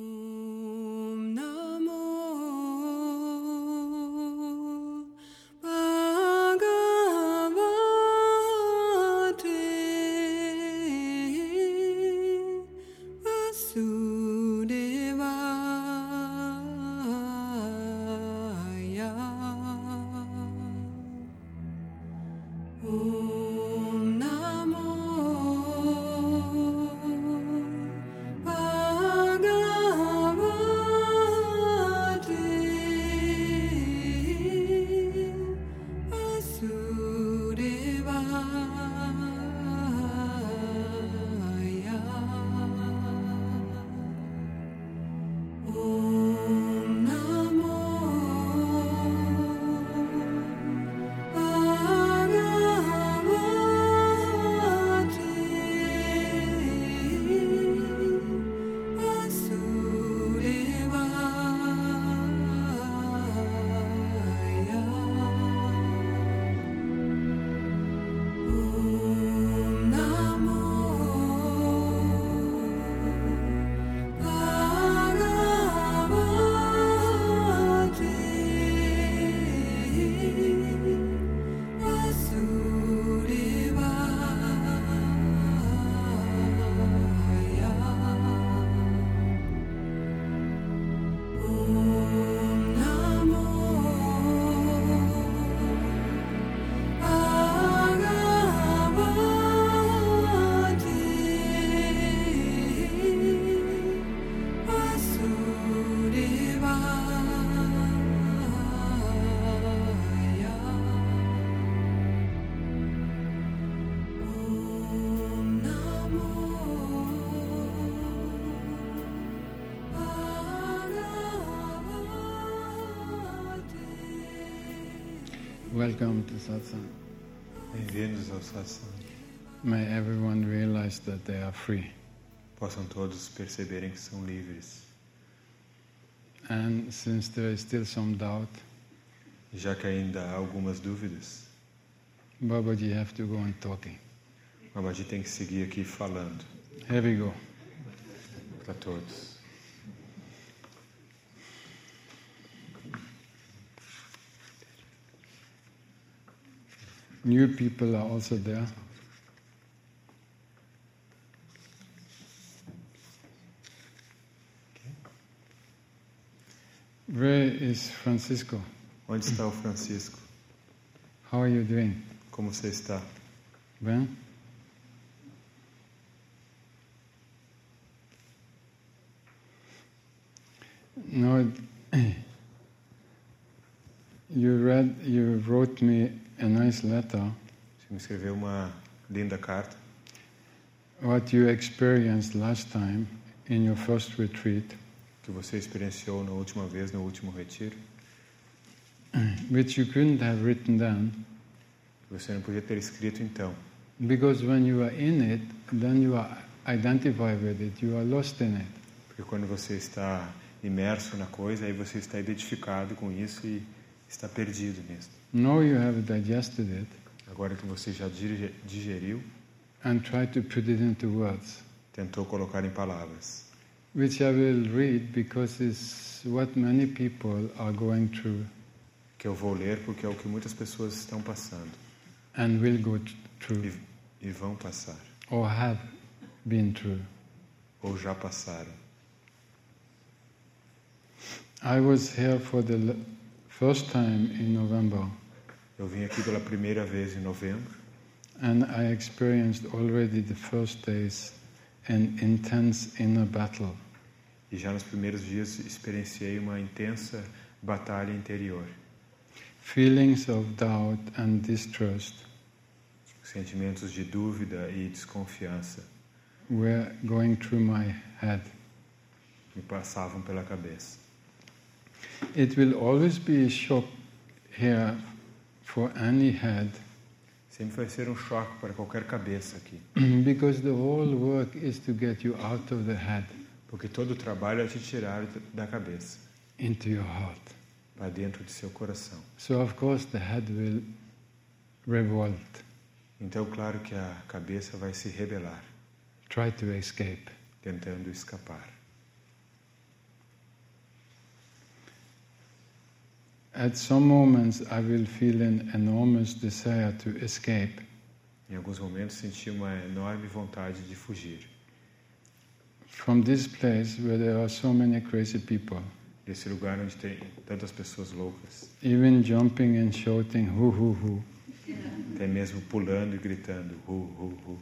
Om Namo Bhagavate Vasudevaya. Om Namo Welcome to Satsang. Bem-vindos ao Satsang. May everyone realize that they are free. Possam todos perceberem que são livres. And since there is still some doubt, Já que ainda há algumas dúvidas, Babaji have to go on talking. Babaji tem que seguir aqui falando Here we go. para todos. New people are also there. Where is Francisco? Onde está o Francisco? How are you doing? Como você está? Well? No, you wrote me a nice letter. Você me escreveu uma linda carta. What you experienced last time in your first retreat, Que você experienciou na última vez, no último retiro. which you couldn't have written then, Que você não podia ter escrito então. because when you are in it, then you are identified with it, you are lost in it. Porque quando você está imerso na coisa, aí você está identificado com isso e está perdido nisso. Now you have digested it Agora que você já digeriu, and try to put it into words, tentou colocar em palavras. which I will read because it's what many people are going through Que eu vou ler porque é o que muitas pessoas estão passando and will go through e vão passar, or have been through. ou já passaram. I was here for the first time in November, Eu vim aqui pela primeira vez em novembro and I experienced already the first days an intense inner battle. e já nos primeiros dias experienciei uma intensa batalha interior. Feelings of doubt and distrust Sentimentos de dúvida e desconfiança were going through my head. me passavam pela cabeça. It will always be a shock here for any head Sempre vai ser um choque para qualquer cabeça aqui, because the whole work is to get you out of the head porque todo o trabalho é te tirar da cabeça into your heart. para dentro de seu coração. So of course the head will revolt, Então, claro que a cabeça vai se rebelar, try to escape. tentando escapar. At some moments I will feel an enormous desire to escape. Em alguns momentos senti uma enorme vontade de fugir From this place where there are so many crazy people, desse lugar onde tem tantas pessoas loucas, even jumping and shouting, hoo hoo hoo. até mesmo pulando e gritando, hu, hu, hu.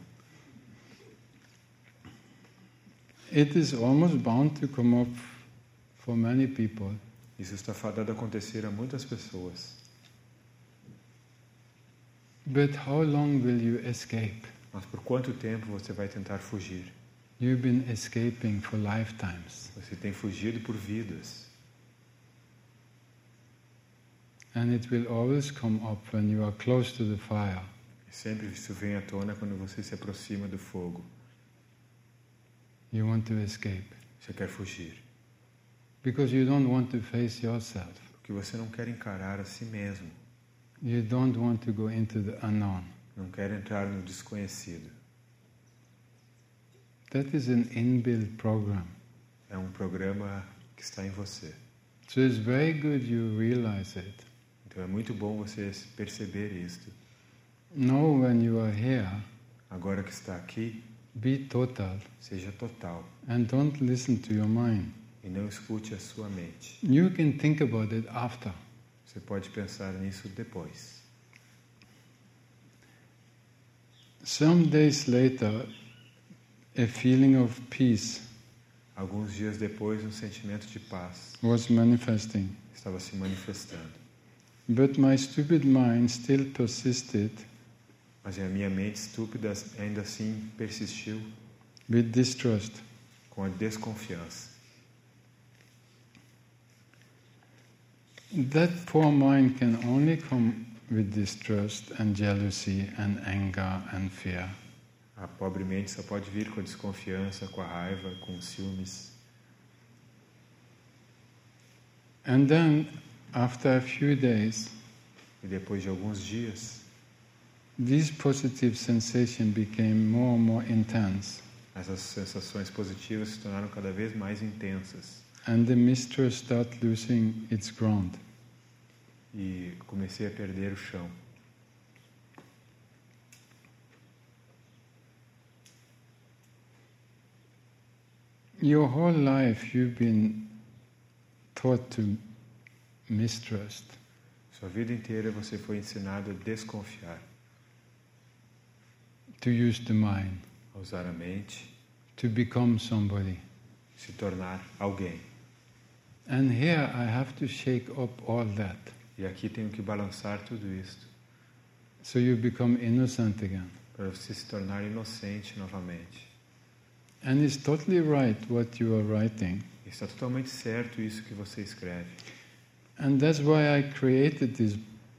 It is almost bound to come up for many people. Isso está fadado a acontecer a muitas pessoas. But how long will you escape? Mas por quanto tempo você vai tentar fugir? You've been escaping for lifetimes. Você tem fugido por vidas. And it will always come up when you are close to the fire. E sempre isso vem à tona quando você se aproxima do fogo. You want to escape. Você quer fugir. Because you don't want to face yourself. Porque você não quer encarar a si mesmo. You don't want to go into the unknown. Não quer entrar no desconhecido. That is an inbuilt program. É um programa que está em você. So it's very good you realize it. Então é muito bom você perceber isto. Now when you are here, Agora que está aqui, be total seja total. and don't listen to your mind. E não escute a sua mente. You can think about it after. Você pode pensar nisso depois. Some days later, a feeling of peace Alguns dias depois, um sentimento de paz was manifesting. estava se manifestando. But my stupid mind still persisted Mas a minha mente estúpida ainda assim persistiu with distrust. com a desconfiança. That poor mind can only come with distrust and jealousy and anger and fear. A pobre mente só pode vir com a desconfiança, com a raiva, com os ciúmes. And then, after a few days, E depois de alguns dias, these positive sensations became more and more intense. essas sensações positivas se tornaram cada vez mais intensas. And the mistrust started losing its ground. E comecei a perder o chão. Your whole life you've been taught to mistrust. Sua vida inteira você foi ensinado a desconfiar, To use the mind, a usar a mente, to become somebody. se tornar alguém. And here I have to shake up all that. E aqui tenho que balançar tudo isto So you become innocent again. para você se tornar inocente novamente. And it's totally right what you are writing. Está totalmente certo isso que você escreve. And that's why I created this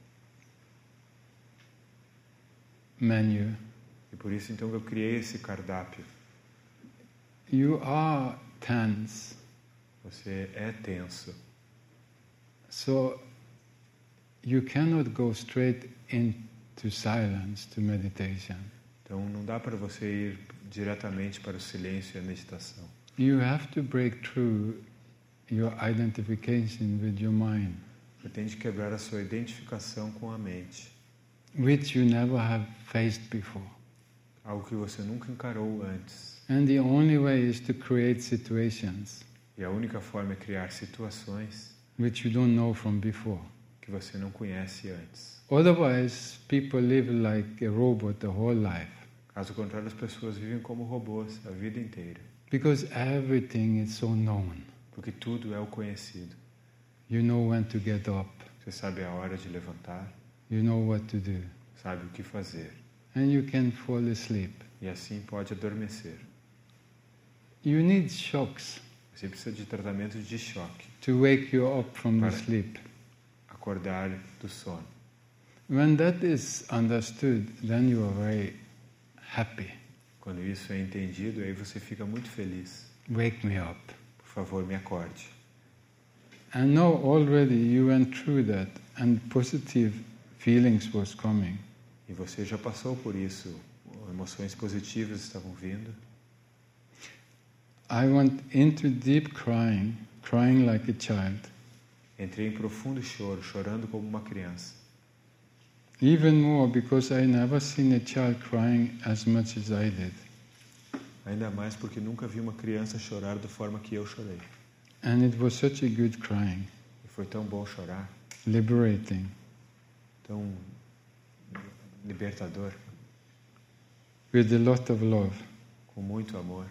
menu. E por isso então eu criei esse cardápio. You are tense. Você é tenso. So you cannot go straight into silence to meditation. Então não dá para você ir diretamente para o silêncio e a meditação. You have to break through your identification with your mind, Você tem de quebrar a sua identificação com a mente. which you never have faced before. Algo que você nunca encarou antes. And the only way is to create situations E a única forma é criar situações which you don't know from before. que você não conhece antes. Otherwise, people live like a robot the whole life. Caso contrário, as pessoas vivem como robôs a vida inteira. Because everything is so known. Porque tudo é o conhecido. You know when to get up. Você sabe a hora de levantar, You know what to do. sabe o que fazer. And you can fall asleep. E assim pode adormecer. You need shocks Você precisa de tratamento de choque, to wake you up from the Para- sleep. acordar do sono. When that is understood, then you are very happy. Quando isso é entendido, aí você fica muito feliz. Wake me up. Por favor, me acorde. And now already you went through that and positive feelings was coming. E você já passou por isso. Emoções positivas estavam vindo. I went into deep crying like a child. Entrei em profundo choro, chorando como uma criança. Even more because I never seen a child crying as much as I did. Ainda mais porque nunca vi uma criança chorar da forma que eu chorei. And it was such a good crying, E foi tão bom chorar, liberating. tão libertador, With a lot of love. com muito amor.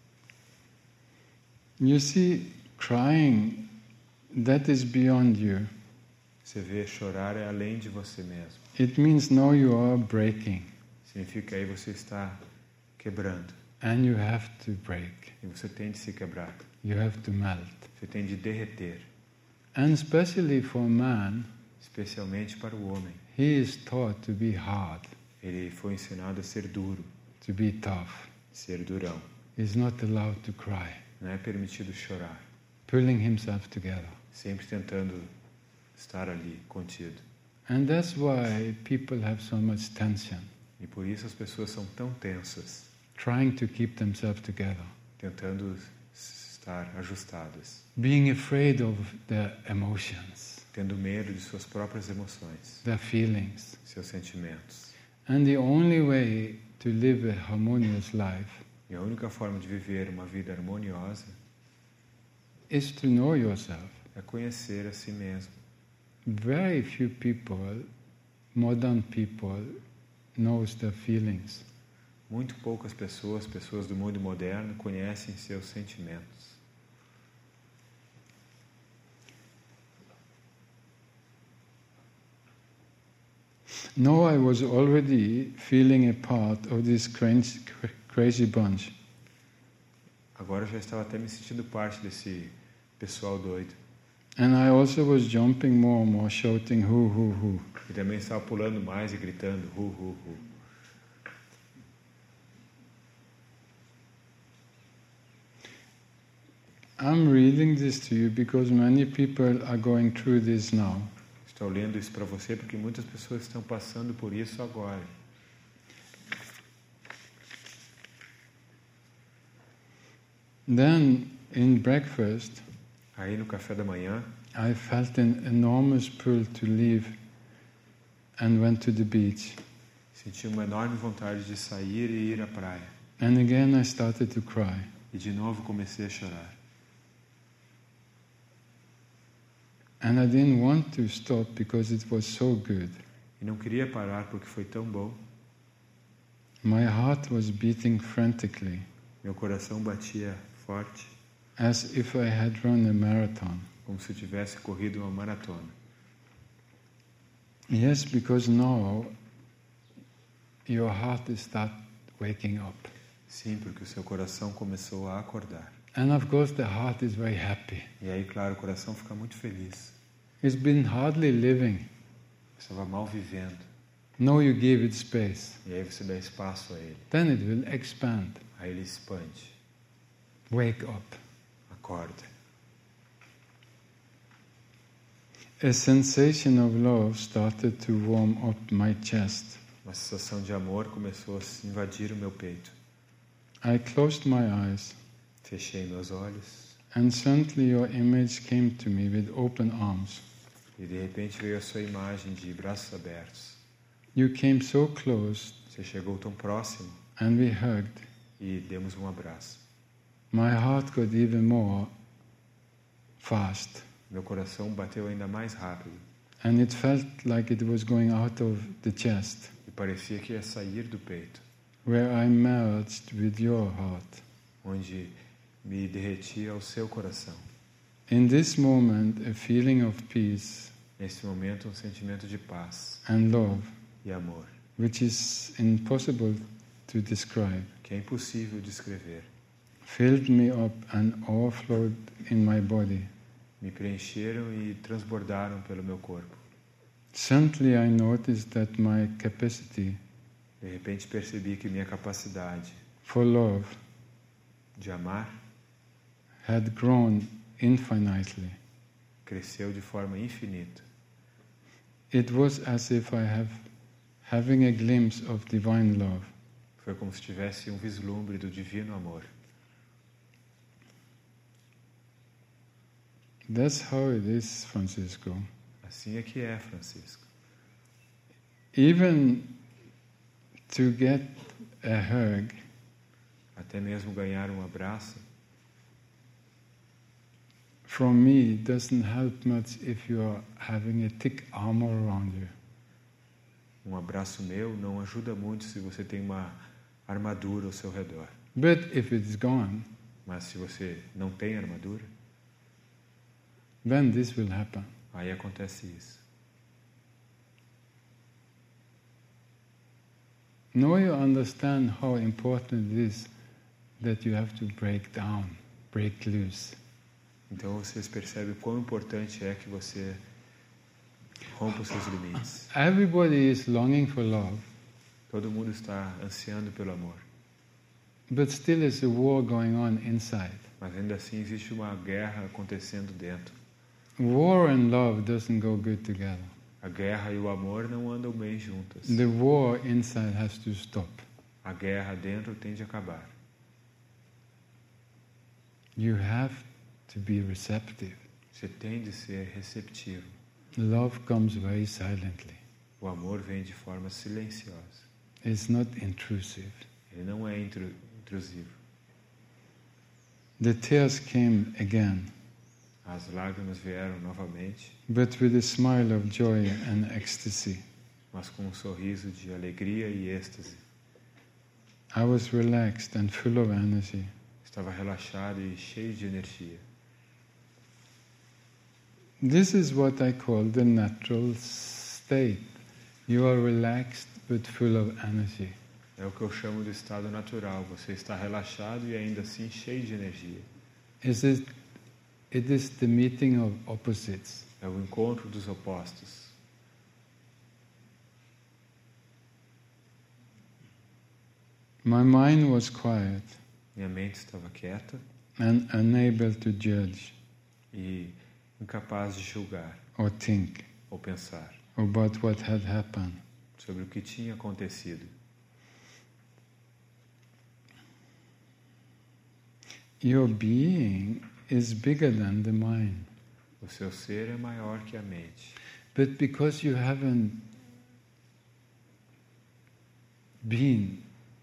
You see, crying, that is beyond you. Você vê, chorar é além de você mesmo. It means now you are breaking, Significa que aí você está quebrando. and you have to break. E você tem de se quebrar. You have to melt. Você tem de derreter. And especially for man, Especialmente para o homem. he is taught to be hard, Ele foi ensinado a ser duro, to be tough. ser durão. He's not allowed to cry, Não é permitido chorar. pulling himself together. Sempre tentando estar ali, contido. And that's why people have so much tension, E por isso as pessoas são tão tensas, trying to keep themselves together, tentando estar ajustadas, being afraid of their emotions, tendo medo de suas próprias emoções, their feelings. seus sentimentos. And the only way to live a harmonious life E a única forma de viver uma vida harmoniosa is to know yourself. é conhecer a si mesmo. Very few people, modern people, knows their feelings. Muito poucas pessoas, pessoas do mundo moderno, conhecem seus sentimentos. Now I was already feeling a part of this crazy bunch. Agora eu já estava até me sentindo parte desse pessoal doido. And I also was jumping more and more, shouting, "Hoo, hoo, hoo." E também estava pulando mais e gritando, hu, hu, hu. I'm reading this to you because many people are going through this now. Estou lendo isso para você porque muitas pessoas estão passando por isso agora. Then, in breakfast, Aí no café da manhã, I felt an enormous pull to leave and went to the beach. senti uma enorme vontade de sair e ir à praia. And again I started to cry. E de novo comecei a chorar. And I didn't want to stop because it was so good. E não queria parar porque foi tão bom. My heart was beating frantically, Meu coração batia forte, as if I had run a marathon. como se eu tivesse corrido uma maratona. Yes, because now your heart is start waking up. Sim, porque o seu coração começou a acordar. And of course the heart is very happy. E aí, claro, o coração fica muito feliz. It's been hardly living. Estava mal vivendo. Now you give it space. E aí você dá espaço a ele. Then it will expand. Aí ele expande. Wake up. Acorda. A sensation of love started to warm up my chest. Uma sensação de amor começou a invadir o meu peito. I closed my eyes, Fechei meus olhos and suddenly your image came to me with open arms. e de repente veio a sua imagem de braços abertos. You came so close, Você chegou tão próximo and we hugged. e demos um abraço. My heart got even more fast, Meu coração bateu ainda mais rápido and it felt like it was going out of the chest, e parecia que ia sair do peito, where I merged with your heart. onde me derretia ao seu coração. In this moment, a feeling of peace Nesse momento, um sentimento de paz and love, e amor, which is impossible to describe, que é impossível descrever, filled me up and overflowed in my body. me preencheram e transbordaram pelo meu corpo. Suddenly I noticed that my capacity De repente percebi que minha capacidade for love de amar had grown infinitely. cresceu de forma infinita. It was as if I have having a glimpse of divine love. Foi como se tivesse um vislumbre do divino amor. That's how it is, Francisco. Assim é que é, Francisco. Even to get a hug, Até mesmo ganhar um abraço, from me, doesn't help much if you are having a thick armor around you. um abraço meu não ajuda muito se você tem uma armadura ao seu redor. But if it's gone, Mas se você não tem armadura, then this will happen. aí acontece isso. Now you understand how important it is that you have to break down, break loose. Então vocês percebem quão importante é que você rompa os seus limites. Everybody is longing for love, Todo mundo está ansiando pelo amor, but still there's a war going on inside. mas ainda assim existe uma guerra acontecendo dentro. War and love doesn't go good together. A guerra e o amor não andam bem juntas. The war inside has to stop. A guerra dentro tem de acabar. You have to be receptive. Você tem de ser receptivo. Love comes very silently. O amor vem de forma silenciosa. It's not intrusive. Ele não é intrusivo. The tears came again, As lágrimas vieram novamente, but with a smile of joy and ecstasy. mas com um sorriso de alegria e êxtase. I was relaxed and full of energy. Estava relaxado e cheio de energia. This is what I call the natural state. You are relaxed but full of energy. É o que eu chamo de estado natural. Você está relaxado e ainda assim cheio de energia. It is the meeting of opposites. É o encontro dos opostos. My mind was quiet Minha mente estava quieta and unable to judge e incapaz de julgar or think ou pensar about what had happened. sobre o que tinha acontecido. Your being is bigger than the mind. O seu ser é maior que a mente. But because you haven't been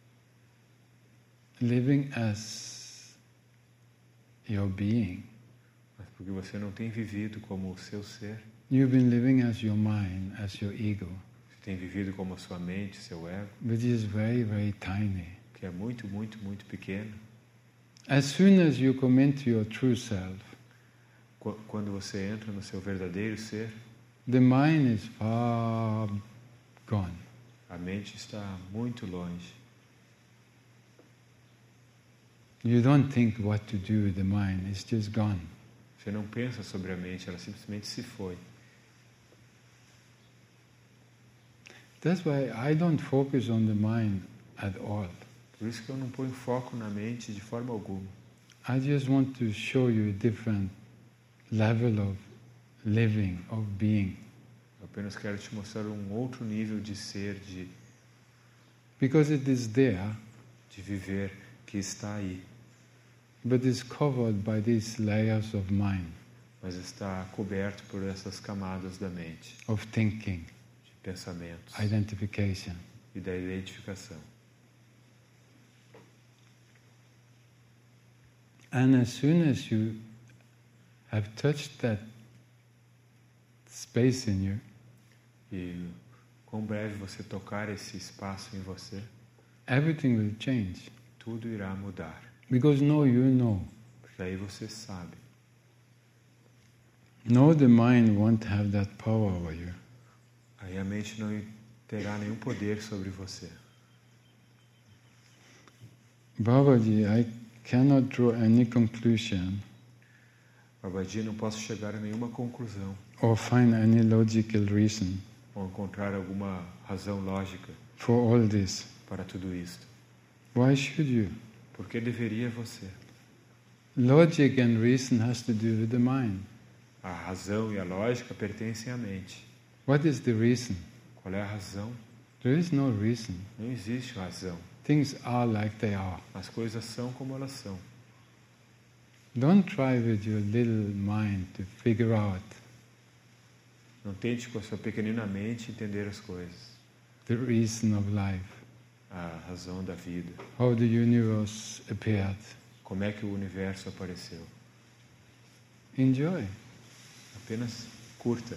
living as your being, Mas porque você não tem vivido como o seu ser, you've been living as your mind, as your ego, você tem vivido como a sua mente, seu ego, which is very, very tiny. que é muito, muito, muito pequeno. As soon as you come into your true self, Quando você entra no seu verdadeiro ser, the mind is far gone. a mente está muito longe. You don't think what to do with the mind, it's just gone. Você não pensa sobre a mente, ela simplesmente se foi. That's why I don't focus on the mind at all. Por isso que eu não ponho foco na mente de forma alguma. I just want to show you a different level of living, of being. Eu apenas quero te mostrar um outro nível de ser, Because it is there, de viver, que está aí, but it's covered by these layers of mind, mas está coberto por essas camadas da mente, of thinking, de pensamentos identification. e da identificação. And as soon as you have touched that space in you, E quão breve você tocar esse espaço em você, everything will change. tudo irá mudar. Because now you know. Porque aí você sabe. No, the mind won't have that power over you. Aí a mente não terá nenhum poder sobre você. Babaji, I cannot draw any conclusion Babaji, não posso chegar a nenhuma conclusão or find any logical reason ou encontrar alguma razão lógica for all this. para tudo isto. Why should you? Por que deveria você? Logic and reason has to do with the mind. A razão e a lógica pertencem à mente. What is the reason? Qual é a razão? There is no reason. Não existe razão. Things are like they are. As coisas são como elas são. Don't try with your little mind to figure out Não tente com a sua pequenina mente entender as coisas, the reason of life, a razão da vida, how the universe appeared. como é que o universo apareceu. Enjoy. Apenas curta.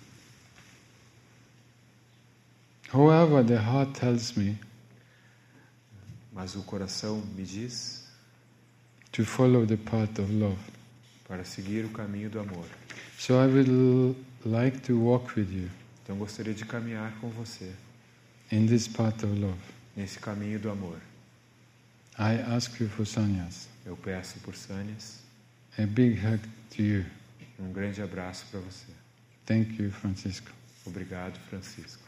However, the heart tells me Mas o coração me diz to follow the path of love. para seguir o caminho do amor. So I would like to walk with you Então gostaria de caminhar com você in this path of love. nesse caminho do amor. I ask you for sannyas. Eu peço por Sânias A big hug to you. um grande abraço para você. Thank you, Francisco. Obrigado, Francisco.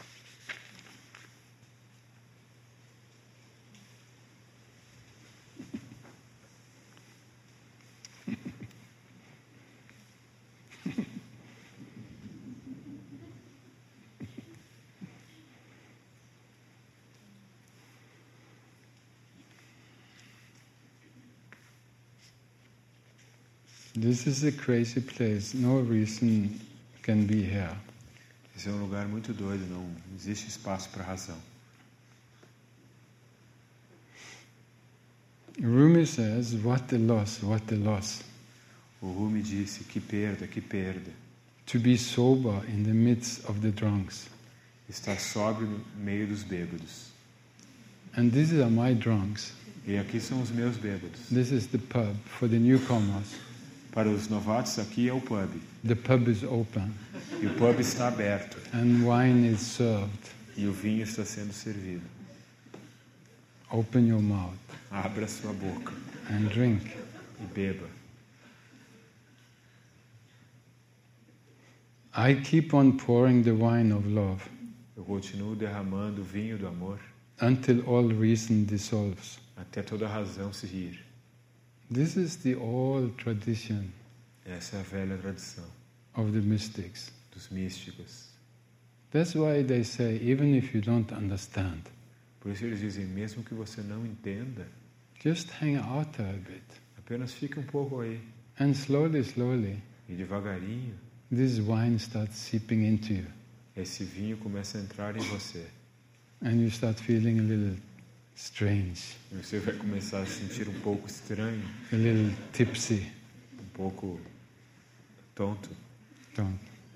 This is a crazy place. No reason can be here. Esse é um lugar muito doido, não existe espaço para razão. Rumi says, what a loss, what a loss. O Rumi disse, que perda, To be sober in the midst of the drunks. estar sóbrio no meio dos bêbados. And these are my drunks. E aqui são os meus bêbados. This is the pub for the newcomers. Para os novatos, aqui é o pub. The pub is open E o pub está aberto. and wine is served. E o vinho está sendo servido. Open your mouth Abra sua boca and drink. e beba. I keep on pouring the wine of love Eu continuo derramando o vinho do amor until all reason dissolves. até toda a razão se rir. This is the old tradition Essa é a velha tradição of the mystics. dos místicos. That's why they say, even if you don't understand, Por isso eles dizem, mesmo que você não entenda, just hang out there a bit. apenas fique um pouco aí. And slowly, slowly, E devagarinho, this wine starts seeping into you. esse vinho começa a entrar em você. And you start feeling a little strange, E você vai começar a se sentir um pouco estranho, a little tipsy. um pouco tonto. Don't.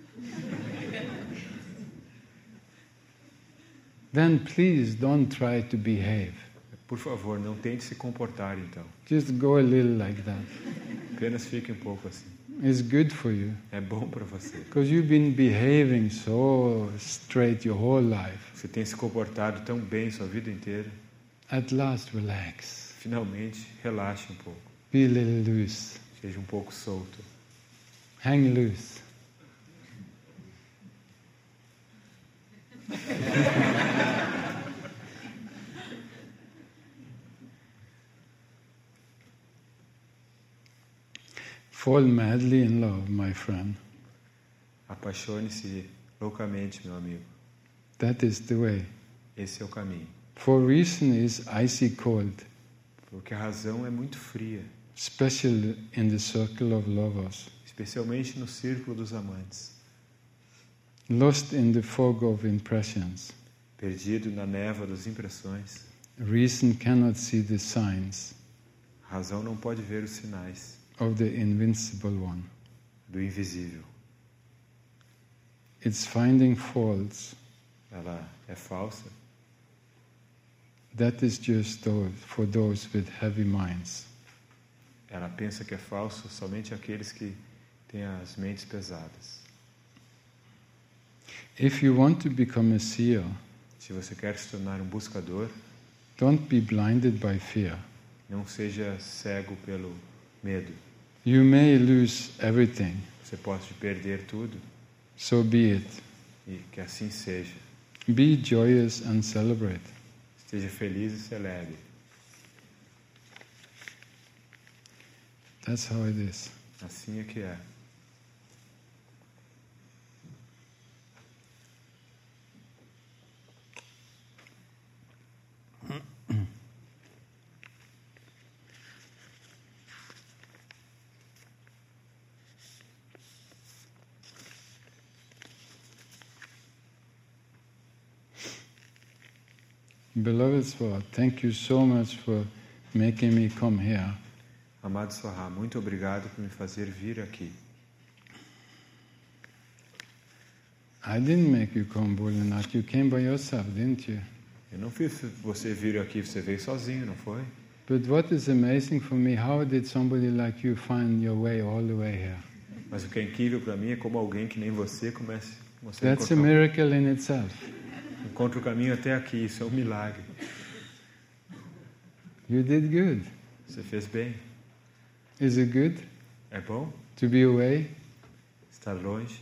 Then please don't try to behave. Por favor, não tente se comportar então. Just go a little like that. Apenas fique um pouco assim. It's good for you. É bom para você. Because you've been behaving so straight your whole life. Você tem se comportado tão bem sua vida inteira. At last, relax. Finalmente, relaxe um pouco. Be a little loose. Seja um pouco solto. Hang loose. Fall madly in love, my friend. Apaixone-se loucamente, meu amigo. That is the way. Esse é o caminho. For reason is icy cold, Porque a razão é muito fria, especially in the circle of lovers. especialmente no círculo dos amantes. Lost in the fog of impressions, Perdido na névoa das impressões, reason cannot see the signs a razão não pode ver os sinais of the invincible one. do invisível. It's finding faults. Ela é falsa. That is just for those with heavy minds. Ela pensa que é falso somente aqueles que têm as mentes pesadas. If you want to become a seer, Se você quer se tornar um buscador, don't be blinded by fear. não seja cego pelo medo. You may lose everything, Você pode perder tudo so be it. e que assim seja. Be joyous and celebrate. Esteja feliz e celebre. That's how it is. Assim é que é. Beloved Swara, thank you so much for making me come here. Amado Swaha, muito obrigado por me fazer vir aqui. I didn't make you come, Bholanath. You came by yourself, didn't you? Eu não fiz você vir aqui, você veio sozinho, não foi? But what is amazing for me, how did somebody like you find your way all the way here? Mas o que é incrível para mim é como alguém que nem você começa a That's a miracle in itself. encontra o caminho até aqui. Isso é um milagre. You did good. Você fez bem. Is it good É bom to be away? estar longe.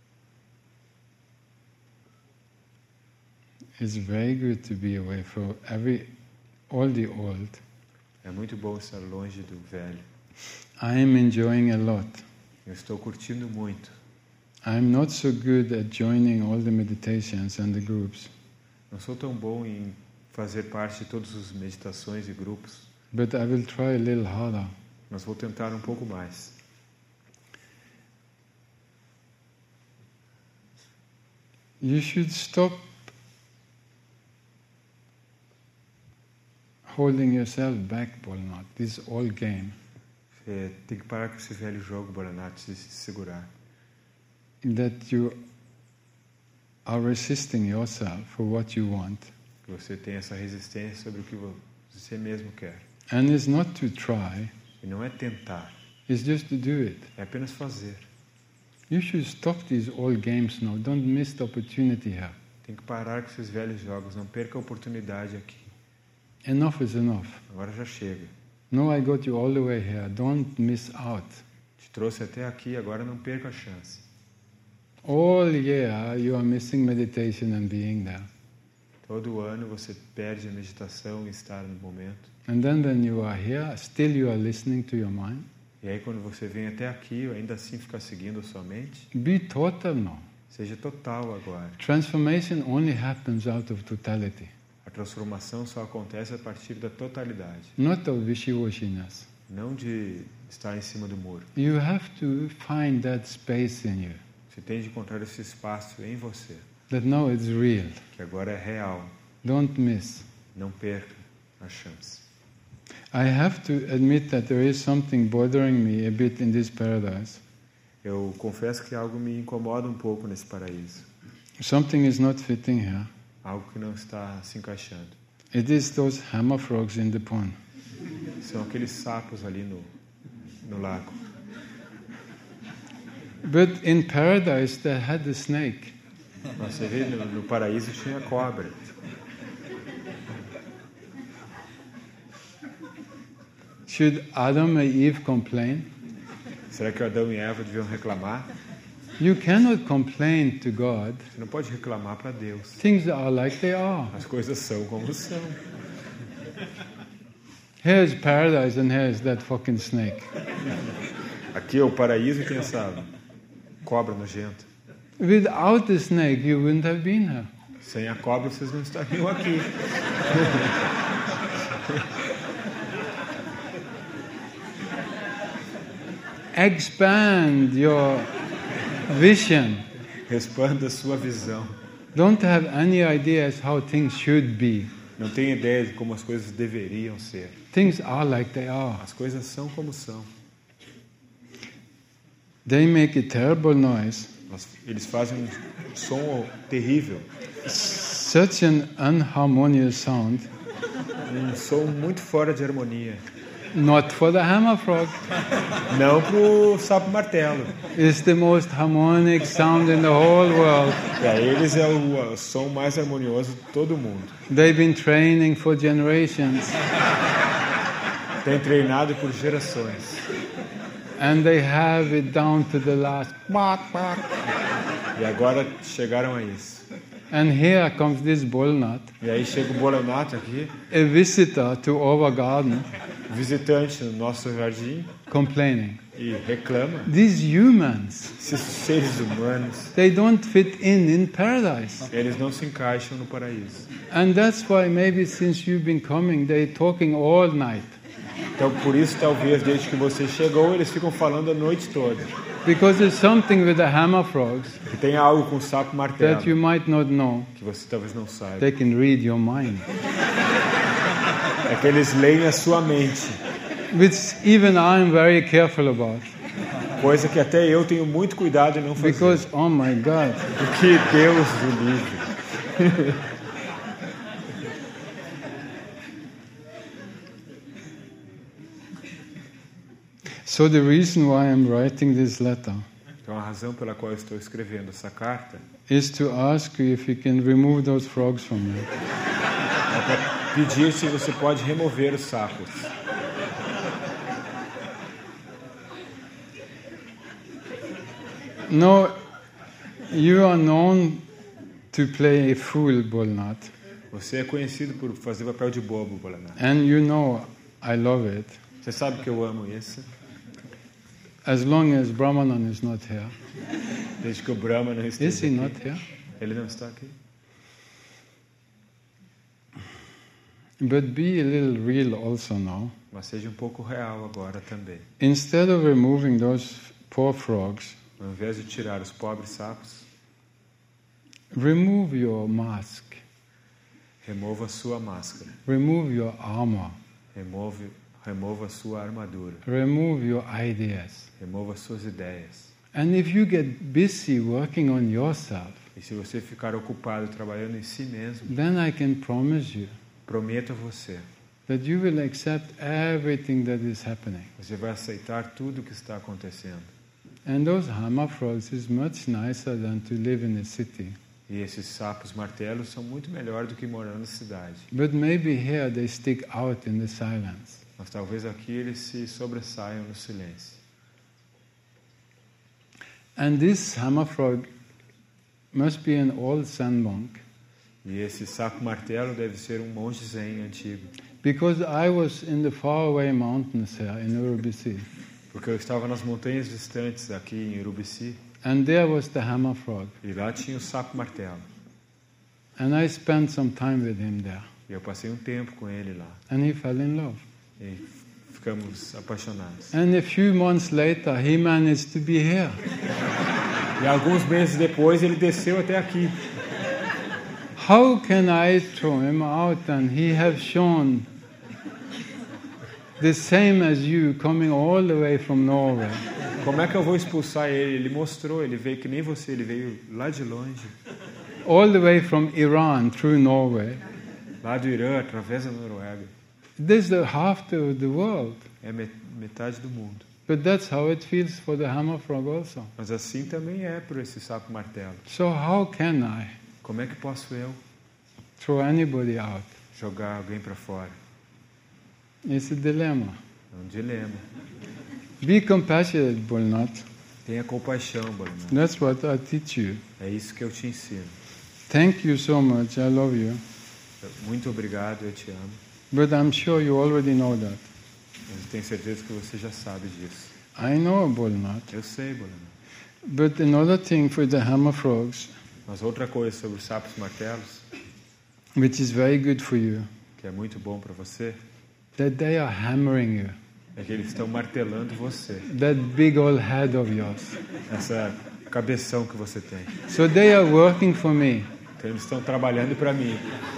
It's very good to be away from all the old. É muito bom estar longe do velho. I am enjoying a lot. Eu estou curtindo muito. I'm not so good at joining all the meditations and the groups, Não sou tão bom em fazer parte de todas as meditações e grupos, but I will try a little harder. mas vou tentar um pouco mais. You should stop holding yourself back, Bholanath. This is all game. Você tem que parar com esse velho jogo, Bholanath, de se segurar. That you are resisting yourself for what you want. Que você tem essa resistência sobre o que você mesmo quer. And it's not to try, E não é tentar, it's just to do it. é apenas fazer. You should stop these old games now. Don't miss the opportunity here. Tem que parar com esses velhos jogos, não perca a oportunidade aqui. Enough is enough. Agora já chega. No, I got you all the way here. Don't miss out. Te trouxe até aqui, agora não perca a chance. All year you are missing meditation and being there. Todo ano você perde a meditação e estar no momento. And then when you are here, still you are listening to your mind. E aí quando você vem até aqui, ainda assim ficar seguindo a sua mente, Be total now. seja total agora. Transformation only happens out of totality, A transformação só acontece a partir da totalidade, not of wishy-washiness. não de estar em cima do muro. You have to find that space in you, Você tem de encontrar esse espaço em você, that now it's real. que agora é real. Don't miss. Não perca a chance. I have to admit that there is something bothering me a bit in this paradise. Eu confesso que algo me incomoda um pouco nesse paraíso. Something is not fitting here. Algo que não está se encaixando. It is those hammer frogs in the pond. São aqueles sapos ali no lago. But in paradise they had the snake. Mas você vê, no paraíso tinha cobra. Should Adam and Eve complain? Será que Adão e Eva deviam reclamar? You cannot complain to God. Você não pode reclamar para Deus. Things are like they are. As coisas são como são. Here's paradise and here's that fucking snake. Aqui é o paraíso e tem essa cobra nojenta. Without the snake, you wouldn't have been here. Sem a cobra vocês não estariam aqui. Expand your vision. Expanda a sua visão. Don't have any ideas how things should be. Não tem ideia de como as coisas deveriam ser. Things are like they are. As coisas são como são. They make a terrible noise. Eles fazem um som terrível. Such an unharmonious sound. Um som muito fora de harmonia. Not for the hammer frog. Não pro sapo martelo. It's the most harmonic sound in the whole world. Para eles é o som mais harmonioso de todo mundo. They've been training for generations. Tem treinado por gerações. And they have it down to the last. E agora chegaram a isso. And here comes this Bholanath, E aí chega o Bholanath aqui, a visitor to our garden, visitante no nosso jardim, complaining. e reclama. These humans, Esses seres humanos, they don't fit in paradise. eles não se encaixam no paraíso. And that's why maybe since you've been coming, they're talking all night. Então, por isso, talvez, desde que você chegou, eles ficam falando a noite toda. Because there's something with the hammer frogs Que tem algo com o sapo martelo that you might not know. que você talvez não saiba. They can read your mind, É que eles leem a sua mente. which even I'm very careful about. Coisa que até eu tenho muito cuidado em não fazer. Because, oh my God, Porque Deus o livre. so the reason why I'm writing this letter Então a razão pela qual eu estou escrevendo essa carta is to ask you if you can remove those frogs from me. é para pedir se você pode remover os sapos. No, you are known to play a fool, Bolnat, Você é conhecido por fazer papel de bobo, Bolaná. and you know I love it. Você sabe que eu amo isso, As long as Brahmanan is not here. desde que o Brahma não Is esteja he aqui. not here? Ele não está aqui. But be a little real also now. Mas seja um pouco real agora também. Instead of removing those poor frogs, Ao invés de tirar os pobres sapos, remove your mask, remova a sua máscara. remove your armor, Remova a sua armadura. remove your ideas. Remova as suas ideias. And if you get busy working on yourself, E se você ficar ocupado trabalhando em si mesmo, then I can promise you prometo a você, that you will accept everything that is happening. você vai aceitar tudo o que está acontecendo. And those hammer frogs is much nicer than to live in a city. E esses sapos martelos são muito melhor do que morar na cidade. But maybe here they stick out in the silence. Mas talvez aqui eles se sobressaiam no silêncio. And this hammer frog must be an old Zen monk, E esse sapo martelo deve ser um monge zen antigo. because I was in the faraway mountains here in Urubici, Porque eu estava nas montanhas distantes aqui em Urubici. and there was the hammer frog. E lá tinha o sapo martelo. And I spent some time with him there, E eu passei um tempo com ele lá. and he fell in love. E ficamos apaixonados. And a few months later, he managed to be here. E alguns meses depois ele desceu até aqui. How can I throw him out and he have shown the same as you coming all the way from Norway? Como é que eu vou expulsar ele? Ele mostrou, ele veio que nem você, ele veio lá de longe, All the way from Iran through Norway. lá do Irã, através da Noruega. This is the half the world. É metade do mundo. But that's how it feels for the hammer frog also. Mas assim também é por esse sapo martelo. So how can I Como é que posso eu throw anybody out? jogar alguém para fora? It's a dilemma. É um dilema. Be compassionate, Bolnat. Tenha compaixão, Bolaná. That's what I teach you. É isso que eu te ensino. Thank you so much. I love you. Muito obrigado, eu te amo. But I'm sure you already know that. Eu tenho certeza que você já sabe disso. I know, Bolnat. Eu sei, Bolaná. But another thing for the hammer frogs, Mas outra coisa sobre os sapos martelos, which is very good for you, que é muito bom para você, that they are hammering you. é que eles estão martelando você. That big old head of yours. Essa cabeção que você tem. So they are working for me. Então eles estão trabalhando para mim.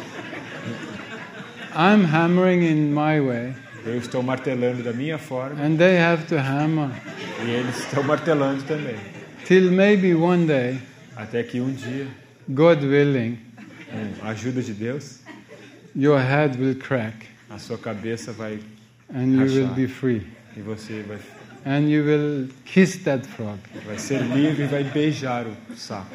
I'm hammering in my way, Eu estou martelando da minha forma and they have to hammer e eles estão martelando também. till maybe one day, Até que um dia, God willing, com a ajuda de Deus, your head will crack a sua cabeça vai and you will be free. e você And you will kiss that frog. vai ser livre e vai beijar o sapo.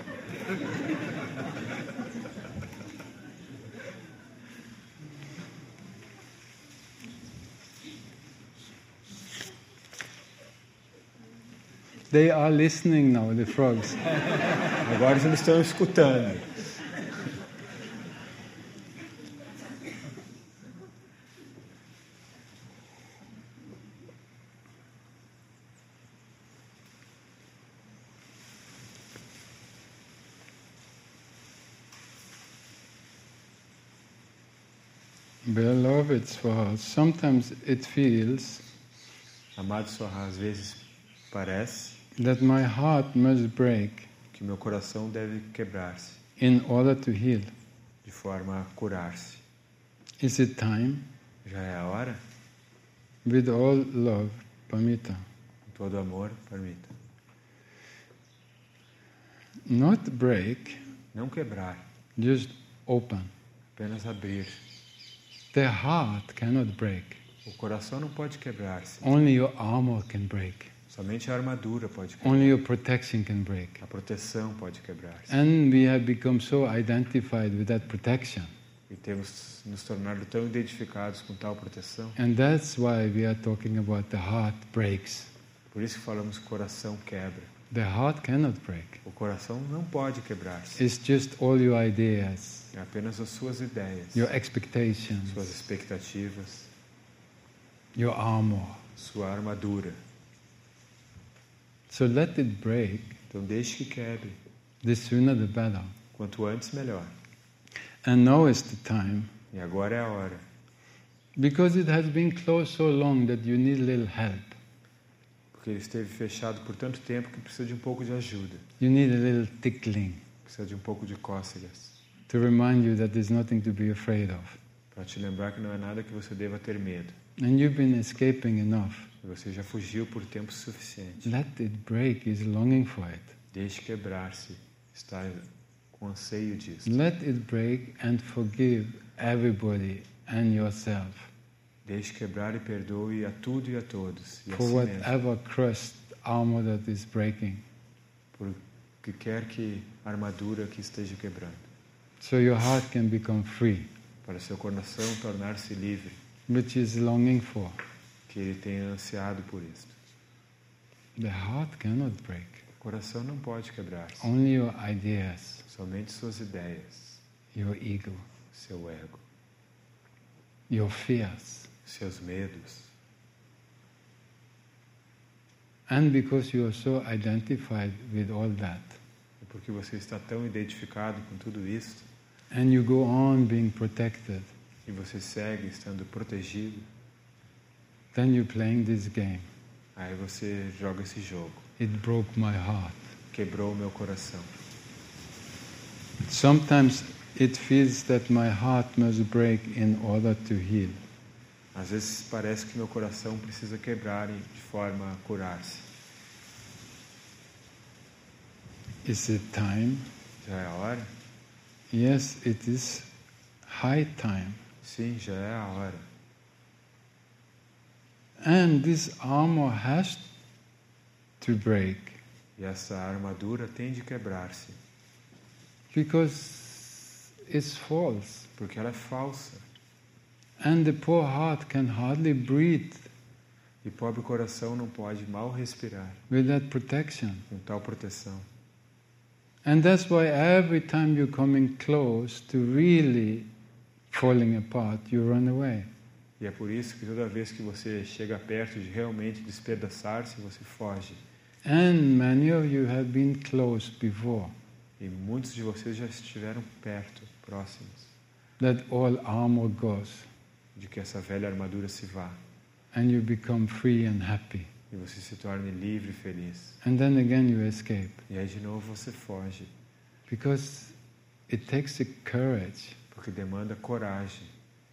They are listening now, the frogs. Agora eles estão escutando. Beloved Swaha, sometimes it feels Amado Sorra, às vezes parece that my heart must break que meu coração deve quebrar-se in order to heal. de forma a curar-se. Is it time? Já é a hora? With all love, Pamita. Com todo amor, permita. Not break, Não quebrar, just open. apenas abrir. The heart cannot break. O coração não pode quebrar-se. Only your armor can break. Somente a armadura pode quebrar. Only your protection can break. A proteção pode quebrar-se. And we have become so identified with that protection. E temos nos tornado tão identificados com tal proteção. And that's why we are talking about the heart breaks. Por isso que falamos que o coração quebra. The heart cannot break. O coração não pode quebrar-se. It's just all your ideas, É apenas as suas ideias, your expectations, suas expectativas, your armor. sua armadura. So let it break. Então deixe que quebre. The sooner the better. Quanto antes, melhor. And now is the time. E agora é a hora. Because it has been closed so long that you need a little help. Porque ele esteve fechado por tanto tempo que precisa de um pouco de ajuda. You need a little tickling Precisa de um pouco de cócegas. to remind you that there's nothing to be afraid of. Para te lembrar que não é nada que você deva ter medo. And you've been escaping enough. E você já fugiu por tempo suficiente. Let it break is longing for it. Deixe quebrar-se. Está com anseio disso. Let it break and forgive everybody and yourself Deixe quebrar e perdoe a tudo e a todos. E a for si mesmo. whatever crushed armor that is breaking. Por que quer que a armadura que esteja quebrando. So your heart can become free, Para seu coração tornar-se livre. which is longing for. Que ele tenha ansiado por isto. The heart cannot break. O coração não pode quebrar-se. Only your ideas, Somente suas ideias, your ego, seu ego, your fears. seus medos. And because you are so identified with all that, E porque você está tão identificado com tudo isso, and you go on being protected, e você segue estando protegido, then you're playing this game. aí você joga esse jogo. It broke my heart. Quebrou o meu coração. Sometimes it feels that my heart must break in order to heal. Às vezes parece que meu coração precisa quebrar de forma a curar-se. Is it time? Já é a hora? Yes, it is high time. Sim, já é a hora. And this armor has to break E essa armadura tem de quebrar-se, because it's false. porque ela é falsa. And the poor heart can hardly breathe E pobre coração não pode mal respirar with that protection. com tal proteção. And that's why every time you're coming close to really falling apart, you run away. E é por isso que toda vez que você chega perto de realmente despedaçar-se, você foge. And many of you have been close before, E muitos de vocês já estiveram perto, próximos, that all armor goes, de que essa velha armadura se vá. and you become free and happy. E você se torne livre e feliz. And then again you escape, E aí de novo você foge. because it takes the courage, Porque demanda coragem,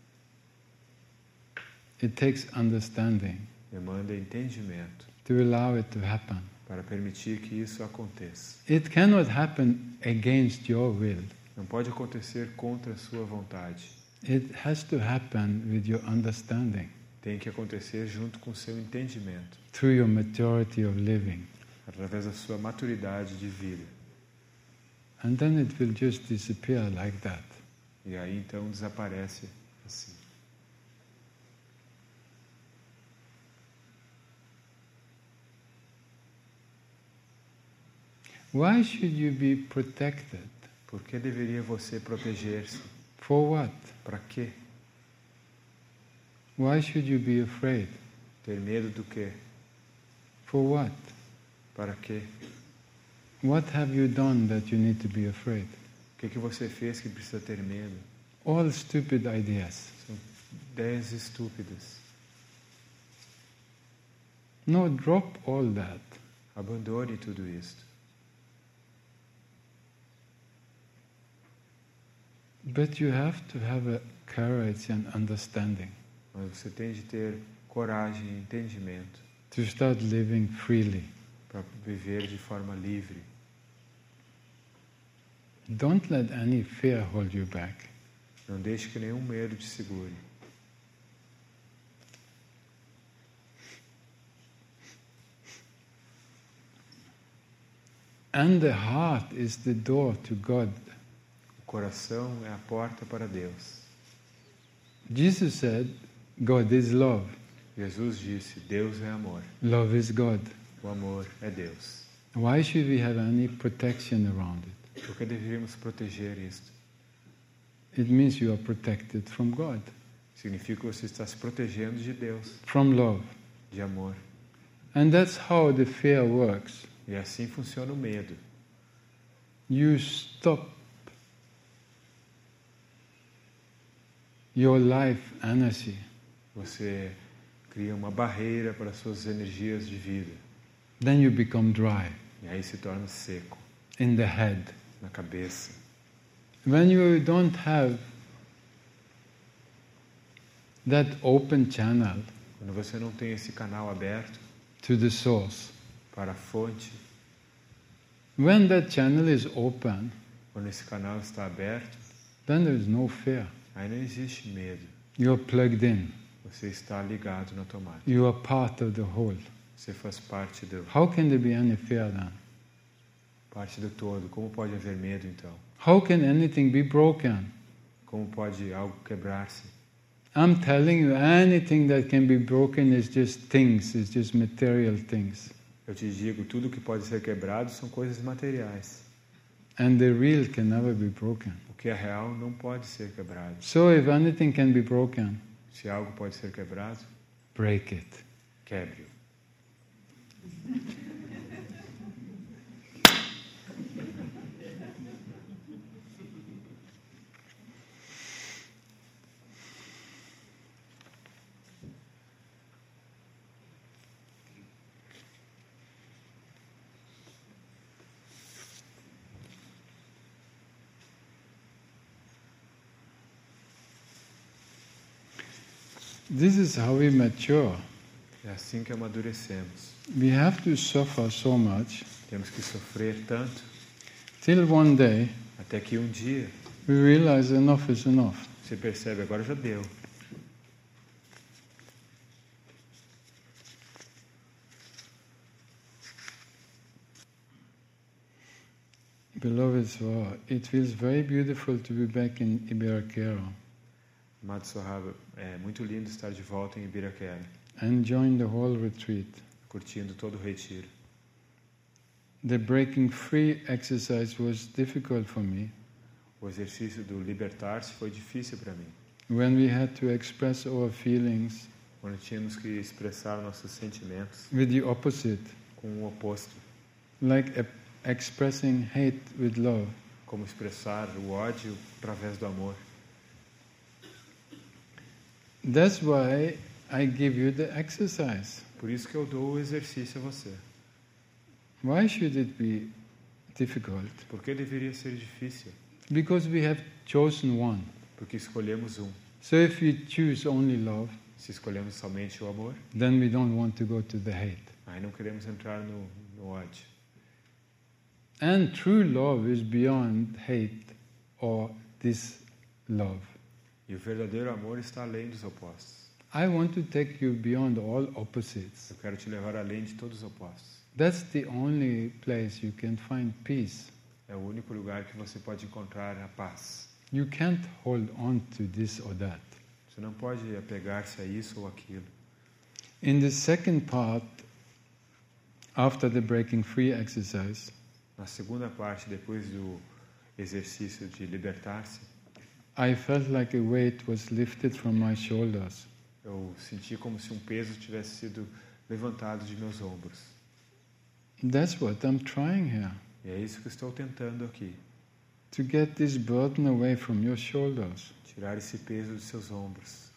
it takes understanding demanda entendimento to allow it to happen. para permitir que isso aconteça. It cannot happen against your will. Não pode acontecer contra a sua vontade. It has to happen with your understanding, Tem que acontecer junto com o seu entendimento, through your maturity of living. através da sua maturidade de vida. And then it will just disappear like that. E aí então desaparece assim. Why should you be protected? Por que deveria você proteger-se? For what? Para quê? Why should you be afraid? Ter medo do quê? For what? Para quê? What have you done that you need to be afraid? O que você fez que precisa ter medo? All stupid ideas. São ideias estúpidas. No, drop all that. Abandone tudo isto. But you have to have a courage and understanding Mas você tem de ter coragem e entendimento to start living freely. para viver de forma livre. Don't let any fear hold you back. Não deixe que nenhum medo te segure. And the heart is the door to God. O coração é a porta para Deus. Jesus said, God is love. Jesus disse, Deus é amor. Love is God. O amor é Deus. Why should we have any protection around it? Por que deveríamos proteger isto? It means you are protected from God, Significa que você está se protegendo de Deus, from love. de amor. And that's how the fear works. E assim funciona o medo. You stop your life energy. Você cria uma barreira para as suas energias de vida. Then you become dry E aí se torna seco in the head. na cabeça. When you don't have that open channel Quando você não tem esse canal aberto to the source, para a fonte, when that channel is open, quando esse canal está aberto, then there is no fear. aí não existe medo. You're plugged in. Você está ligado na tomada. You are part of the whole. Você faz parte How can there be any fear then? parte do todo. Como pode haver medo, então? How can anything be broken? Como pode algo quebrar-se? I'm telling you, anything that can be broken is just things, it's just material things. Eu te digo, tudo que pode ser quebrado são coisas materiais. And the real can never be broken. O que é real não pode ser quebrado. So if anything can be broken, Se algo pode ser quebrado, break it. quebre-o. This is how we mature. É assim que amadurecemos. We have to suffer so much Temos que sofrer tanto till one day até que um dia we realize enough is enough. você percebe, agora já deu. Beloveds, wow, it feels very beautiful to be back in Ibiraquera Amado Sorrava, é muito lindo estar de volta em Ibiraquera, and join the whole retreat. curtindo todo o retiro. The breaking free exercise was difficult for me O exercício do libertar-se foi difícil para mim. when we had to express our feelings Quando tínhamos que expressar nossos sentimentos with the opposite, com o oposto. like expressing hate with love. Como expressar o ódio através do amor. That's why I give you the exercise. Por isso que eu dou o exercício a você. Why should it be difficult? Por que deveria ser difícil? Because we have chosen one. Porque escolhemos um. So if we choose only love, Se escolhemos somente o amor, then we don't want to go to the hate. aí não queremos entrar no ódio. And true love is beyond hate or this love. E o verdadeiro amor está além dos opostos. I want to take you beyond all opposites. Eu quero te levar além de todos os opostos. That's the only place you can find peace. É o único lugar que você pode encontrar a paz. You can't hold on to this or that. Você não pode apegar-se a isso ou aquilo. In the second part, after the breaking free exercise, Na segunda parte, depois do exercício de libertar-se, I felt like a weight was lifted from my shoulders. eu senti como se um peso tivesse sido levantado de meus ombros. That's what I'm trying here. E é isso que eu estou tentando aqui. To get this burden away from your shoulders. Tirar esse peso de seus ombros.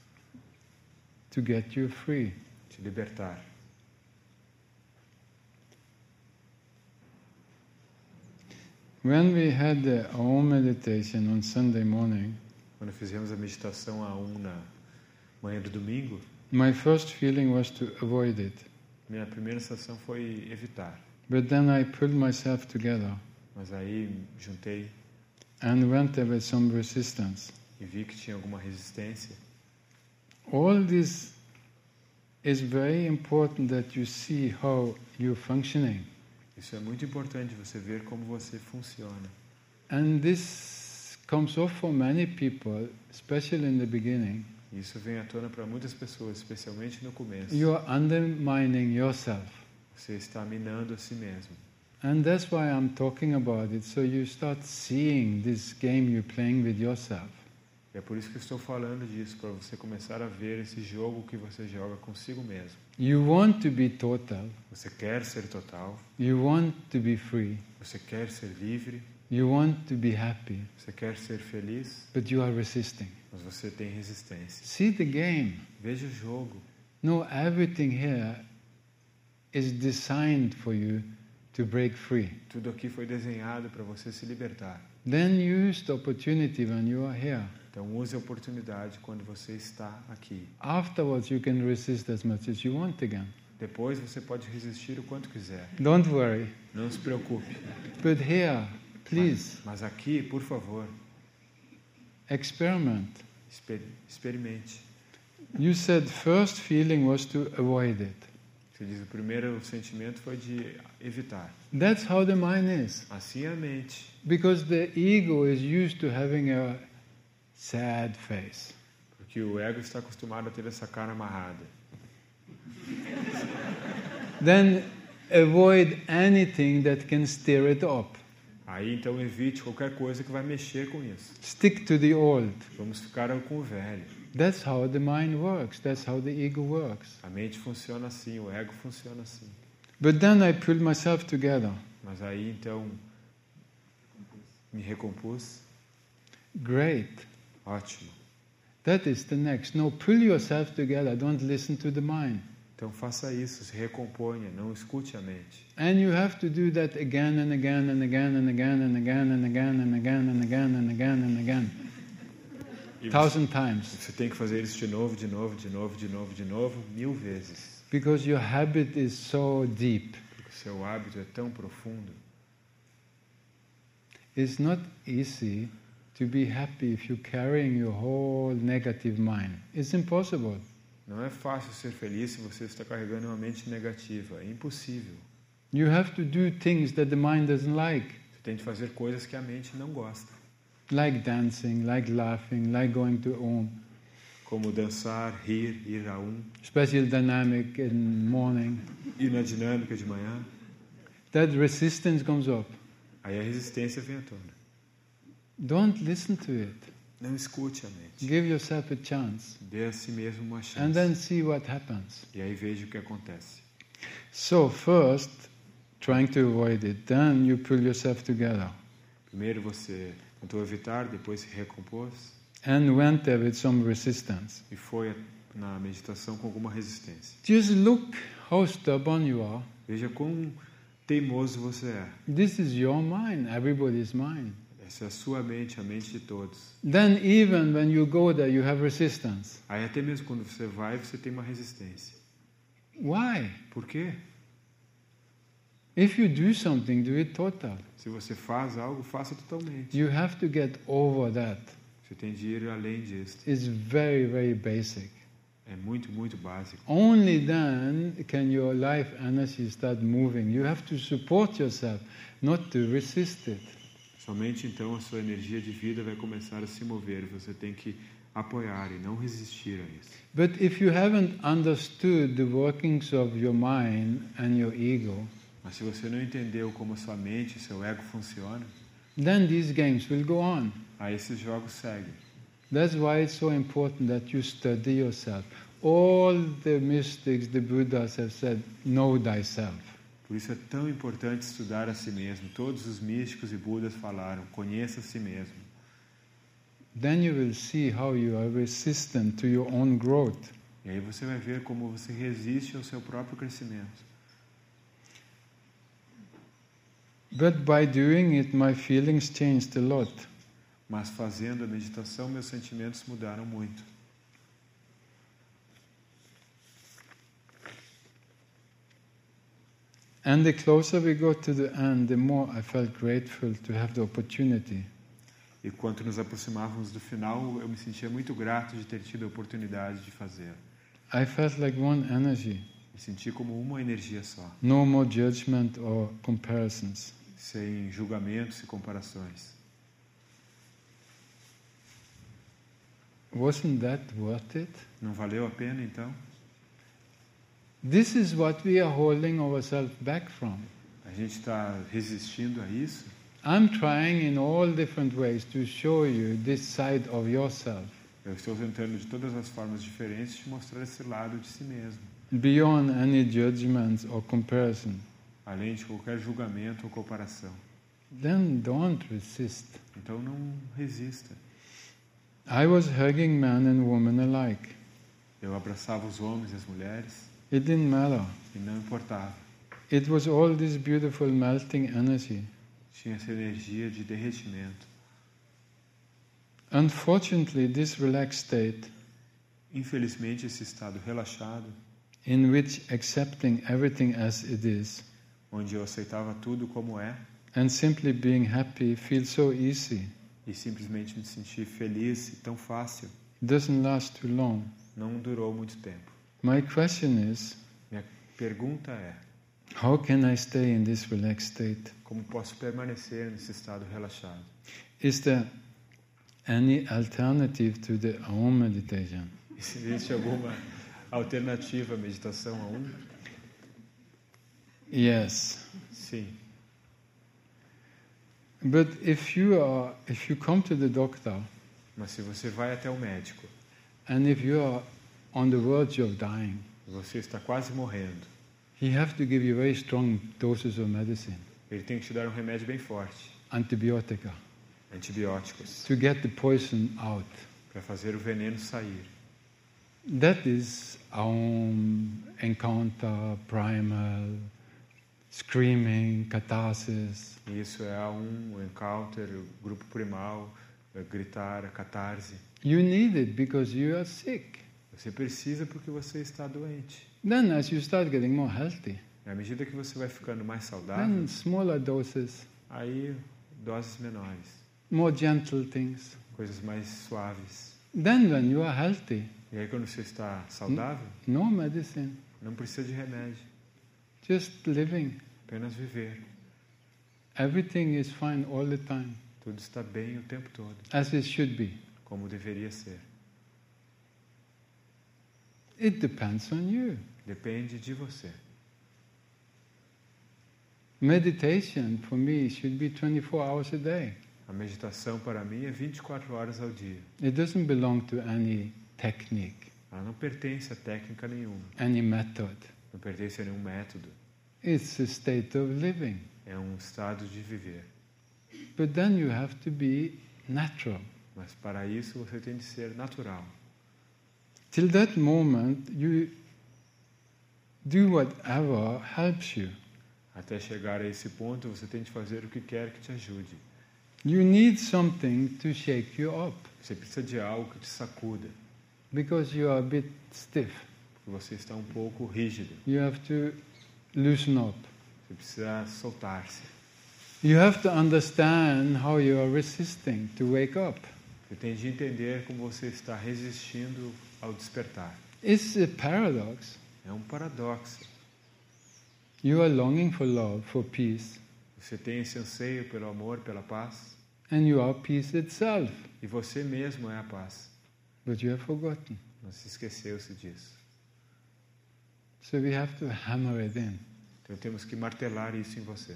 To get you free. Te libertar. When we had the Om meditation on Sunday morning, Quando fizemos a meditação a na manhã do domingo, my first feeling was to avoid it. minha primeira sensação foi evitar. But then I pulled myself together Mas aí juntei and went there with some resistance. e vi que tinha alguma resistência. All this is very important that you see how you're functioning. Isso é muito importante, você ver como você funciona. And this comes off for many people, especially in the beginning. Isso vem à tona para muitas pessoas, especialmente no começo. You are undermining yourself. Você está minando a si mesmo. And that's why I'm talking about it, so you start seeing this game you're playing with yourself. E é por isso que eu estou falando disso, para você começar a ver esse jogo que você joga consigo mesmo. You want to be total. Você quer ser total, You want to be free. você quer ser livre, You want to be happy. você quer ser feliz, But you are resisting. mas você tem resistência. See the game. Veja o jogo. No, everything here is designed for you to break free. Tudo aqui foi desenhado para você se libertar. Then use the opportunity when you are here. Então use a oportunidade quando você está aqui. Afterwards, you can resist as much as you want again. Depois você pode resistir o quanto quiser. Don't worry. Não se preocupe. But here, please, Mas aqui, por favor, experiment. experimente. You said first feeling was to avoid it. Você diz, o primeiro sentimento foi de evitar. That's how the mind is. Assim é a mente. Because the ego is used to having a sad face. Porque o ego está acostumado a ter essa cara amarrada. Then avoid anything that can stir it up. Aí então evite qualquer coisa que vai mexer com isso. Stick to the old. Vamos ficar com o velho. That's how the mind works. That's how the ego works. A mente funciona assim, o ego funciona assim. But then I pulled myself together. Mas aí então me recompus. Great. Ótimo. That is the next. No, pull yourself together. Don't listen to the mind. Então faça isso, se recomponha, não escute a mente. And you have to do that again and again and again and again and again and again and again and again and again and again. E 1,000 times. você tem que fazer isso de novo, de novo, de novo, de novo, de novo, 1000 vezes. Because your habit is so deep. Porque o seu hábito é tão profundo. It's not easy to be happy if you're carrying your whole negative mind. It's impossible. Não é fácil ser feliz se você está carregando uma mente negativa. É impossível. You have to do things that the mind doesn't like. Você tem que fazer coisas que a mente não gosta. Like dancing, like laughing, like going to Om. Como dançar, rir, ir a Special dynamic in morning. ir na dinâmica de manhã. That resistance comes up. Aí a resistência vem à tona. Don't listen to it. Não escute a mente. Give yourself a chance. Dê a si mesmo uma chance. And then see what happens. E aí veja o que acontece. So first, trying to avoid it. Then you pull yourself together. Primeiro você tentou evitar, depois se recompôs And went there with some resistance. e foi na meditação com alguma resistência. Just look how stubborn you are. Veja quão teimoso você é. This is your mind, everybody's mind. Essa é a sua mente, a mente de todos. Then even when you go there, you have resistance. Aí até mesmo quando você vai, você tem uma resistência. Why? Por quê? If you do something, do it total. Se você faz algo, faça totalmente. You have to get over that. Você tem de ir além disso. It's very, very basic. É muito, muito básico. Only then can your life energy start moving. You have to support yourself, not to resist it. Somente então a sua energia de vida vai começar a se mover. Você tem que apoiar e não resistir a isso. But if you haven't understood the workings of your mind and your ego, Mas se você não entendeu como a sua mente e seu ego funcionam, then these games will go on. aí esses jogos seguem. That's why it's so important that you study yourself. All the mystics, the Buddhas have said, know thyself. Por isso é tão importante estudar a si mesmo. Todos os místicos e Budas falaram, conheça a si mesmo. Then you will see how you are resistant to your own growth. E aí você vai ver como você resiste ao seu próprio crescimento. But by doing it, my feelings changed a lot. Mas fazendo a meditação, meus sentimentos mudaram muito. And the closer we got to the end, the more I felt grateful to have the opportunity. E quando nos aproximávamos do final, eu me sentia muito grato de ter tido a oportunidade de fazer. I felt like one energy, Me senti como uma energia só, no more judgment or comparisons. sem julgamentos e comparações. Wasn't that worth it? Não valeu a pena, então? This is what we are holding ourselves back from. A gente está resistindo a isso? I'm trying in all different ways to show you this side of yourself, Eu estou tentando de todas as formas diferentes te mostrar esse lado de si mesmo, beyond any judgments or comparison. além de qualquer julgamento ou comparação. Then don't resist. Então não resista. I was hugging men and women alike. Eu abraçava os homens e as mulheres It didn't matter. e não importava. It was all this beautiful melting energy. Tinha essa energia de derretimento. Unfortunately, this relaxed state, Infelizmente, esse estado relaxado, in which accepting everything as it is onde eu aceitava tudo como é and simply being happy feels so easy, e simplesmente me senti feliz e tão fácil, doesn't last too long. não durou muito tempo. My question is, Minha pergunta é: how can I stay in this relaxed state? como posso permanecer nesse estado relaxado? Is there any alternative to the Aum meditation? E se existe alguma alternativa à meditação a um? Yes. Sim. But if you come to the doctor Mas se você vai até o médico and if you are on the verge of dying, e você está quase morrendo, he have to give you very strong doses of medicine, ele tem que te dar um remédio bem forte, antibiotica, antibióticos, to get the poison out. para fazer o veneno sair. That is Aum, encounter, primal, screaming, catharsis. E isso é o encounter, o grupo primal, gritar, a catarse. You need it because you are sick. Você precisa porque você está doente. Then as you start getting more healthy, À medida que você vai ficando mais saudável, then smaller doses, aí doses menores, more gentle things. coisas mais suaves. Then when you are healthy, E aí quando você está saudável, no medicine, não precisa de remédio, just living. apenas viver. Everything is fine all the time, Tudo está bem o tempo todo, as it should be. como deveria ser. It depends on you. Depende de você. Meditation for me should be 24 hours a day. A meditação para mim é 24 horas ao dia. It doesn't belong to any technique, Ela não pertence a técnica nenhuma, any method. não pertence a nenhum método. It's a state of living. É um estado de viver. But then you have to be natural. Mas para isso você tem de ser natural. Till that moment, you do whatever helps you. Até chegar a esse ponto, você tem de fazer o que quer que te ajude. You need something to shake you up Você precisa de algo que te sacuda, because you are a bit stiff. porque você está um pouco rígido. You have to loosen up. Você precisa soltar-se. You have to understand how you are resisting to wake up. Você tem de entender como você está resistindo ao despertar. It's a paradox. É um paradoxo. You are longing for love, for peace, Você tem esse anseio pelo amor, pela paz, and you are peace itself. e você mesmo é a paz. But you have forgotten. Mas esqueceu-se disso. So we have to hammer it in. Então temos que martelar isso em você.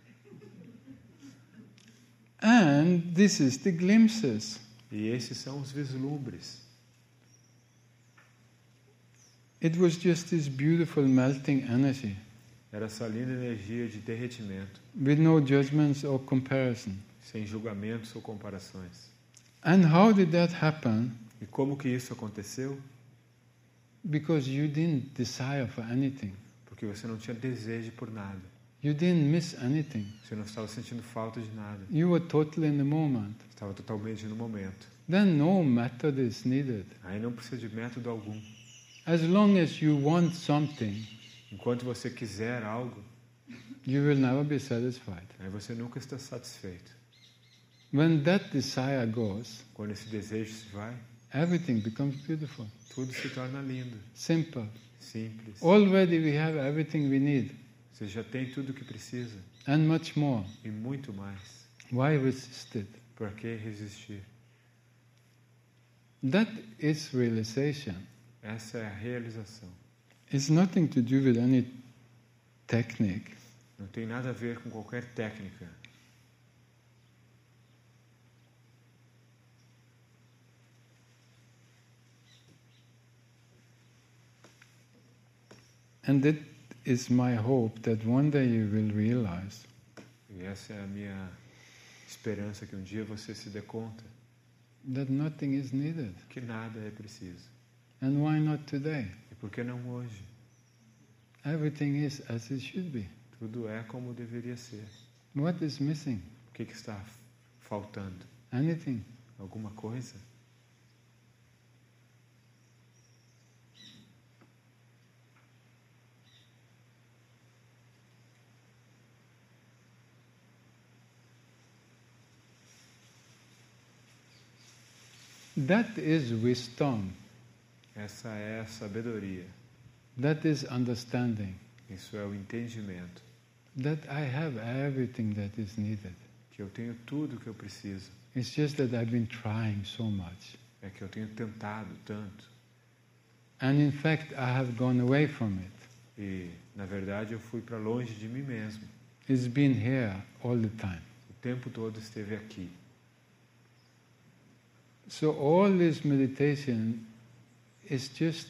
And this is the glimpses. E esses são os vislumbres. It was just this beautiful melting energy Era essa linda energia de derretimento, with no judgments or comparison. sem julgamentos ou comparações. And how did that happen? E como que isso aconteceu? Because you didn't desire for anything. Porque você não tinha desejo por nada. You didn't miss anything. Você não estava sentindo falta de nada. You were totally in the moment. Estava totalmente no momento. Then no method is needed. Aí não precisa de método algum. As long as you want something, Enquanto você quiser algo, you will never be satisfied. aí você nunca está satisfeito. When that desire goes, Quando esse desejo se vai, everything becomes beautiful, tudo se torna lindo, simple. simples. Already we have everything we need Você já tem tudo o que precisa and much more. e muito mais. Why resist it? Por que resistir? That is realization. Essa é a realização. It's nothing to do with any technique. Não tem nada a ver com qualquer técnica. And it is my hope that one day you will realize E essa é a minha esperança, que um dia você se dê conta that nothing is needed. que nada é preciso. And why not today? E por que não hoje? Everything is as it should be. Tudo é como deveria ser. What is missing? O que está faltando? Anything. Alguma coisa? That is wisdom. Essa é a sabedoria. That is understanding. Isso é o entendimento. That I have everything that is needed. Que eu tenho tudo o que eu preciso. It's just that I've been trying so much. É que eu tenho tentado tanto. And in fact, I have gone away from it. E, na verdade, eu fui para longe de mim mesmo. It's been here all the time. O tempo todo esteve aqui. So all this meditation is just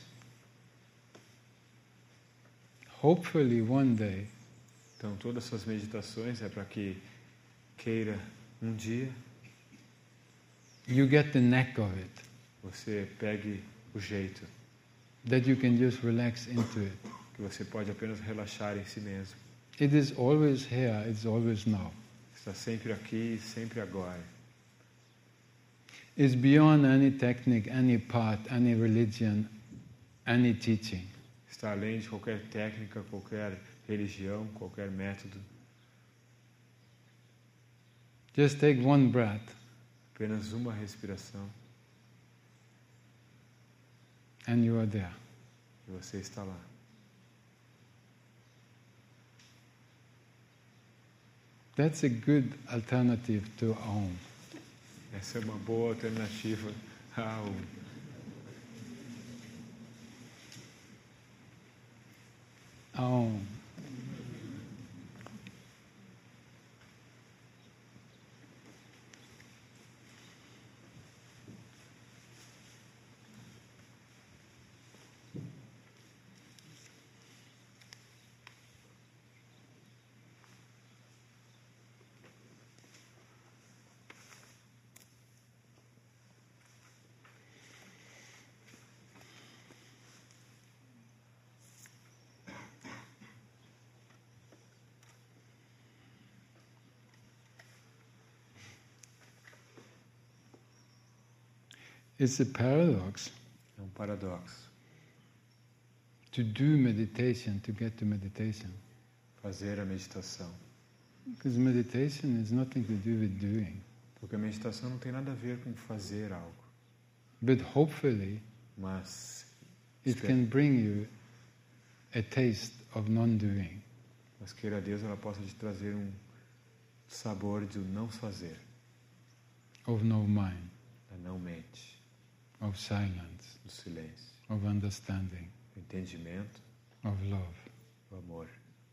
hopefully one day Então, todas essas meditações é para que queira um dia you get the knack of it, você pegue o jeito, that you can just relax into it. que você pode apenas relaxar em si mesmo. It is always here, it's always now. Está sempre aqui, sempre agora. It's beyond any technique, any path, any religion, any teaching. Está além de qualquer técnica, qualquer religião, qualquer método. Just take one breath Apenas uma respiração and you are there. e você está lá. That's a good alternative to Aum. Essa é uma boa alternativa ao Aum. It's a paradox É um paradoxo. to do meditation to get to meditation. Fazer a meditação. Because meditation is nothing to do with doing. Porque a meditação não tem nada a ver com fazer algo. But hopefully Mas, it can bring you a taste of non-doing. mas queira Deus, ela possa te trazer um sabor de não fazer, Of no mind, da não mente, of silence, do silêncio, of understanding, do entendimento, of love. do amor.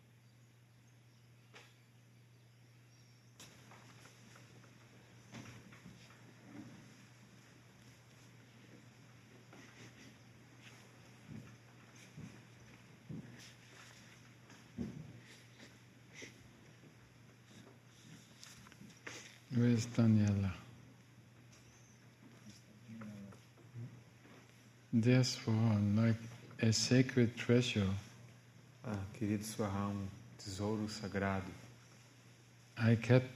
Where's Daniela? There's for her like a sacred treasure. Ah, querido Swaram, tesouro sagrado. I kept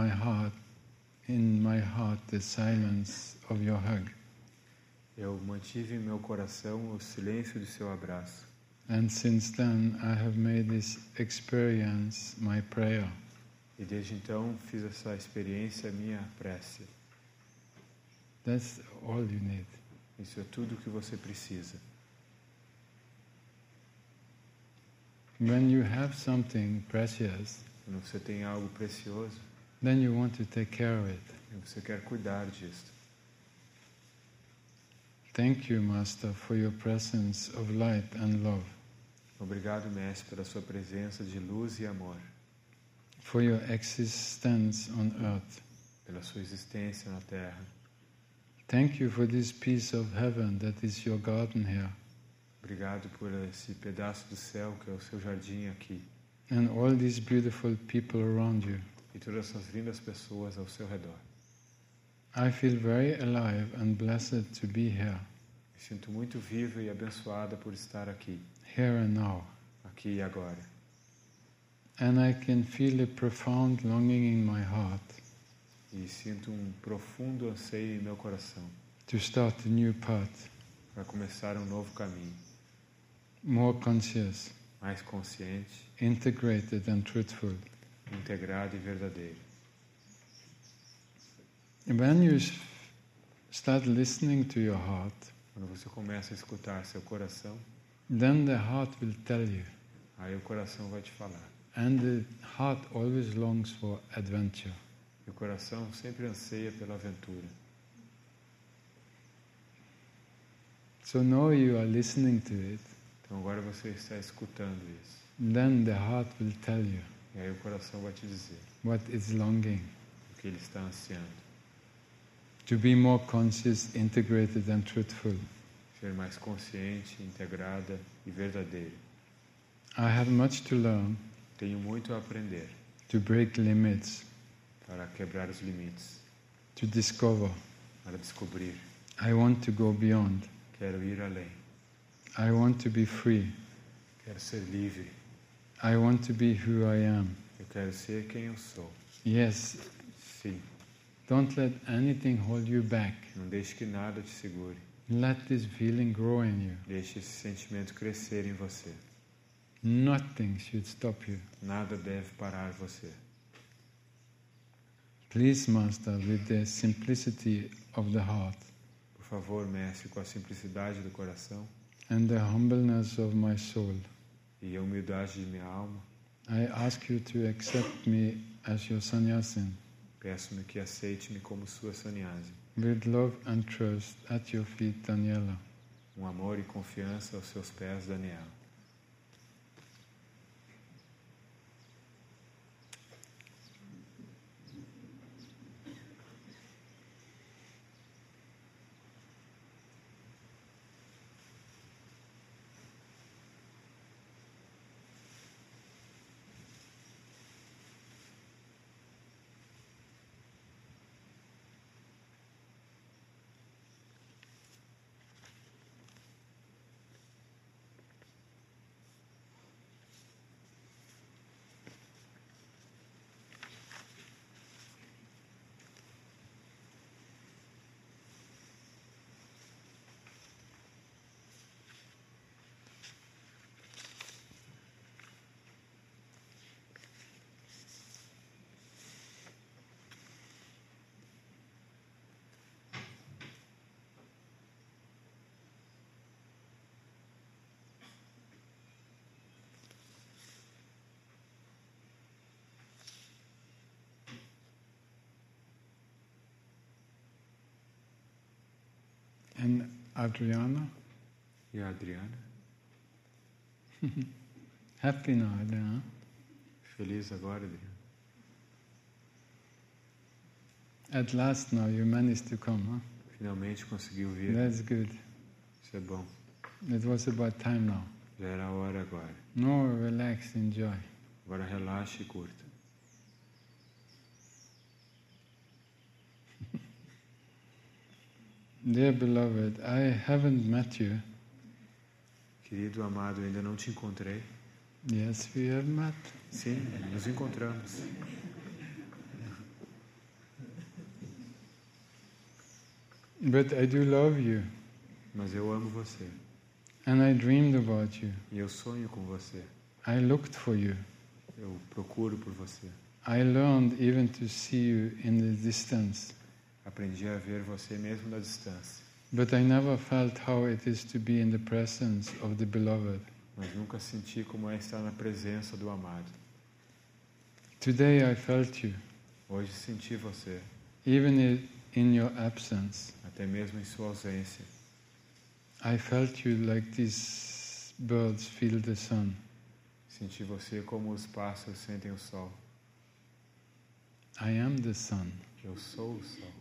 in my heart the silence of your hug. Eu mantive em meu coração o silêncio de seu abraço. And since then I have made this experience my prayer. E desde então fiz essa experiência minha prece. That's all you need. Isso é tudo o que você precisa. When you have something precious, Quando você tem algo precioso, then you want to take care of it. você quer cuidar disso. Thank you, Master, for your presence of light and love, Obrigado, Mestre, pela sua presença de luz e amor, for your existence on earth. pela sua existência na Terra. Thank you for this piece of heaven that is your garden here, Obrigado por esse pedaço do céu que é o seu jardim aqui and all these beautiful people around you. e todas essas lindas pessoas ao seu redor. I feel very alive and blessed to be here, Me sinto muito viva e abençoada por estar aqui, here and now. aqui e agora. And I can feel a profound longing in my heart E sinto profundo anseio em meu coração to start a new path, para começar um novo caminho, more conscious, mais consciente, integrated and truthful. integrado e verdadeiro. When you start listening to your heart, Quando você começa a escutar seu coração, then the heart will tell you. aí o coração vai te falar. And the heart always longs for adventure. E o coração sempre anseia pela aventura. So now you are listening to it, Então agora você está escutando isso. then the heart will tell you E aí o coração vai te dizer what it's longing. o que ele está ansiando. To be more conscious, integrated and truthful. Ser mais consciente, integrada e verdadeira. I have much to learn Tenho muito a aprender to break limits, para quebrar os limites, to discover. para descobrir. I want to go beyond. Quero ir além. I want to be free. Quero ser livre. I want to be who I am. Eu quero ser quem eu sou. Yes, Sim, don't let anything hold you back. não deixe que nada te segure. Let this feeling grow in you. Deixe esse sentimento crescer em você. Nothing should stop you. Nada deve parar você. Please, Master, with the simplicity of the heart Por favor, Mestre, com a simplicidade do coração and the humbleness of my soul, e a humildade de minha alma, I ask you to accept me as your sannyasin, peço-me que aceite-me como sua sannyasi. with love and trust at your feet, Daniela. Amor e confiança aos seus pés, Daniel. And Adriana? E a Adriana? Happy now, Adriana? Feliz agora, Adriana? At last now you managed to come, huh? Finalmente conseguiu vir. That's good. Isso é bom. It was about time now. Já era a hora agora. No, relax, enjoy. Agora relaxe e curta. Dear beloved, I haven't met you, Querido amado, ainda não te encontrei, Yes, we have met. Sim, nos encontramos. But I do love you, Mas eu amo você. and I dreamed about you. E eu sonho com você. I looked for you. Eu procuro por você. I learned even to see you in the distance. Aprendi a ver você mesmo da distância. But I never felt how it is to be in the presence of the beloved. Mas nunca senti como é estar na presença do amado. Today I felt you, Hoje senti você, even in your absence. até mesmo em sua ausência. I felt you like these birds feel the sun. Senti você como os pássaros sentem o sol. I am the sun. Eu sou o sol.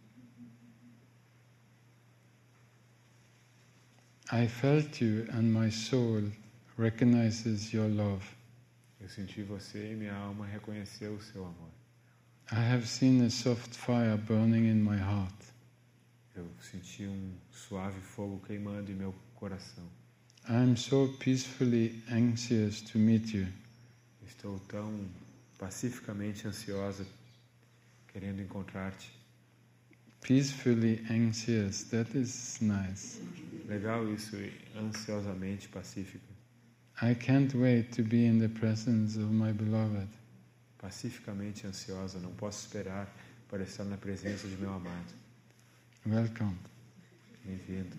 I felt you and my soul recognizes your love. Eu senti você e minha alma reconheceu o seu amor. I have seen a soft fire burning in my heart. Eu senti suave fogo queimando em meu coração. I am so peacefully anxious to meet you. Estou tão pacificamente ansiosa, querendo encontrar-te. Peacefully anxious, that is nice. Legal isso, ansiosamente pacífica. I can't wait to be in the presence of my beloved. Pacificamente ansiosa, não posso esperar para estar na presença de meu amado. Welcome. Bem-vindo.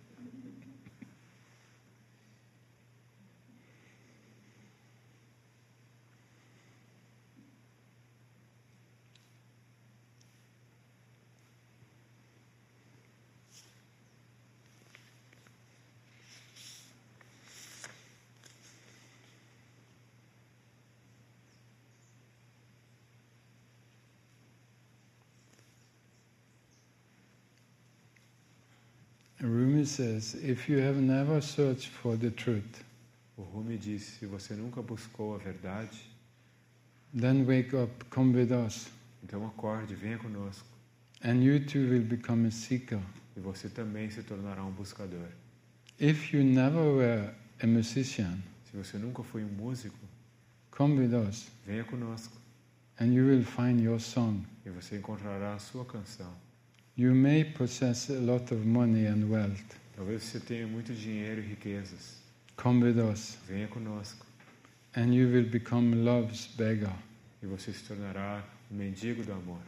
Rumi says, if you have never searched for the truth, O Rumi disse, se você nunca buscou a verdade, then wake up, come with us, então acorde, venha conosco. and you too will become a seeker. E você também se tornará um buscador. If you never were a musician, Se você nunca foi um músico, come with us, venha conosco. and you will find your song. E você encontrará a sua canção. You may possess a lot of money and wealth. Talvez você tenha muito dinheiro e riquezas. Come with us, Venha conosco. and you will become love's beggar. E você se tornará um mendigo do amor.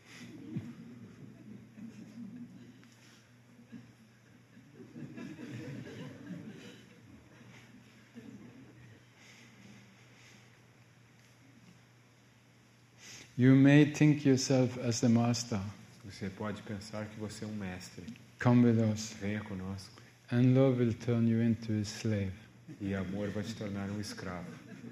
You may think yourself as the master. Você pode pensar que você é um mestre. Come with us, Venha conosco. and love will turn you into a slave. E amor vai te tornar um escravo.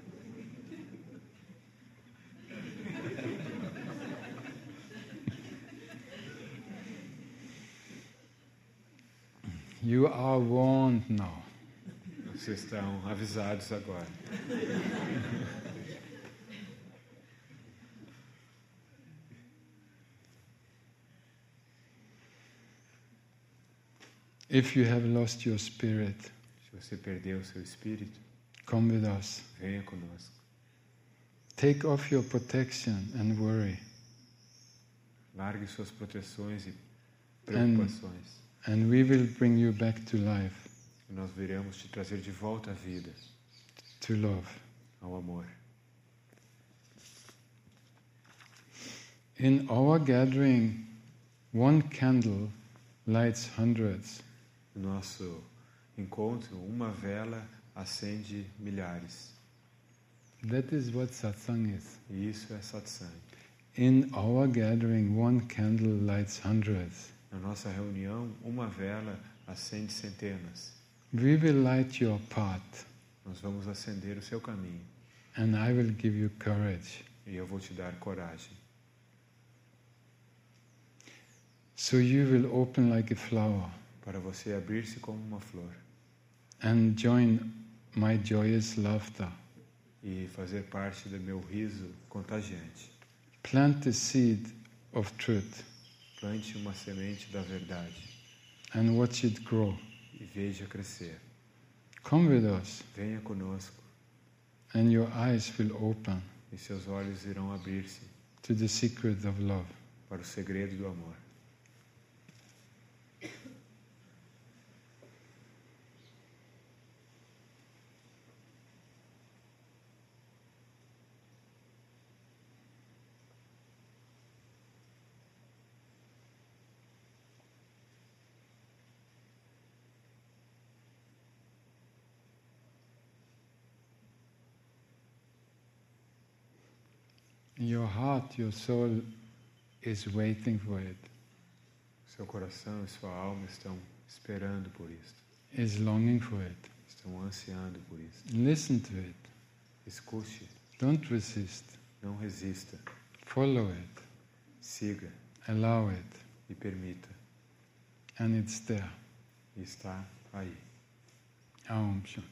You are warned now. Vocês estão avisados agora. If you have lost your spirit, Se você perdeu o seu espírito, come with us. venha conosco. Take off your protection and worry, Largue suas proteções e preocupações. and we will bring you back to life, E nós viremos te trazer de volta à vida, to love. ao amor. In our gathering, one candle lights hundreds. No nosso encontro, uma vela acende milhares. That is what satsang is. E isso é satsang. In our gathering, one candle lights hundreds. Na nossa reunião, uma vela acende centenas. We will light your path, Nós vamos acender o seu caminho. and I will give you courage. E eu vou te dar coragem. So you will open like a flower Para você abrir-se como uma flor. and join my joyous laughter. E fazer parte do meu riso contagiante. Plant the seed of truth Plante uma semente da verdade. and watch it grow. E veja crescer. Come with us, Venha conosco. and your eyes will open e seus olhos irão abrir-se to the secret of love. para o segredo do amor. Your heart, your soul is waiting for it, Seu coração e sua alma estão esperando por isso, is longing for it. estão ansiando por isso. Listen to it. Escute, Don't resist. não resista, Follow it. siga Allow it. e permita. And it's there. E está aí. Aum Shanti.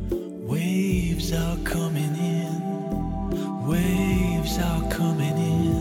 Waves are coming in, waves are coming in.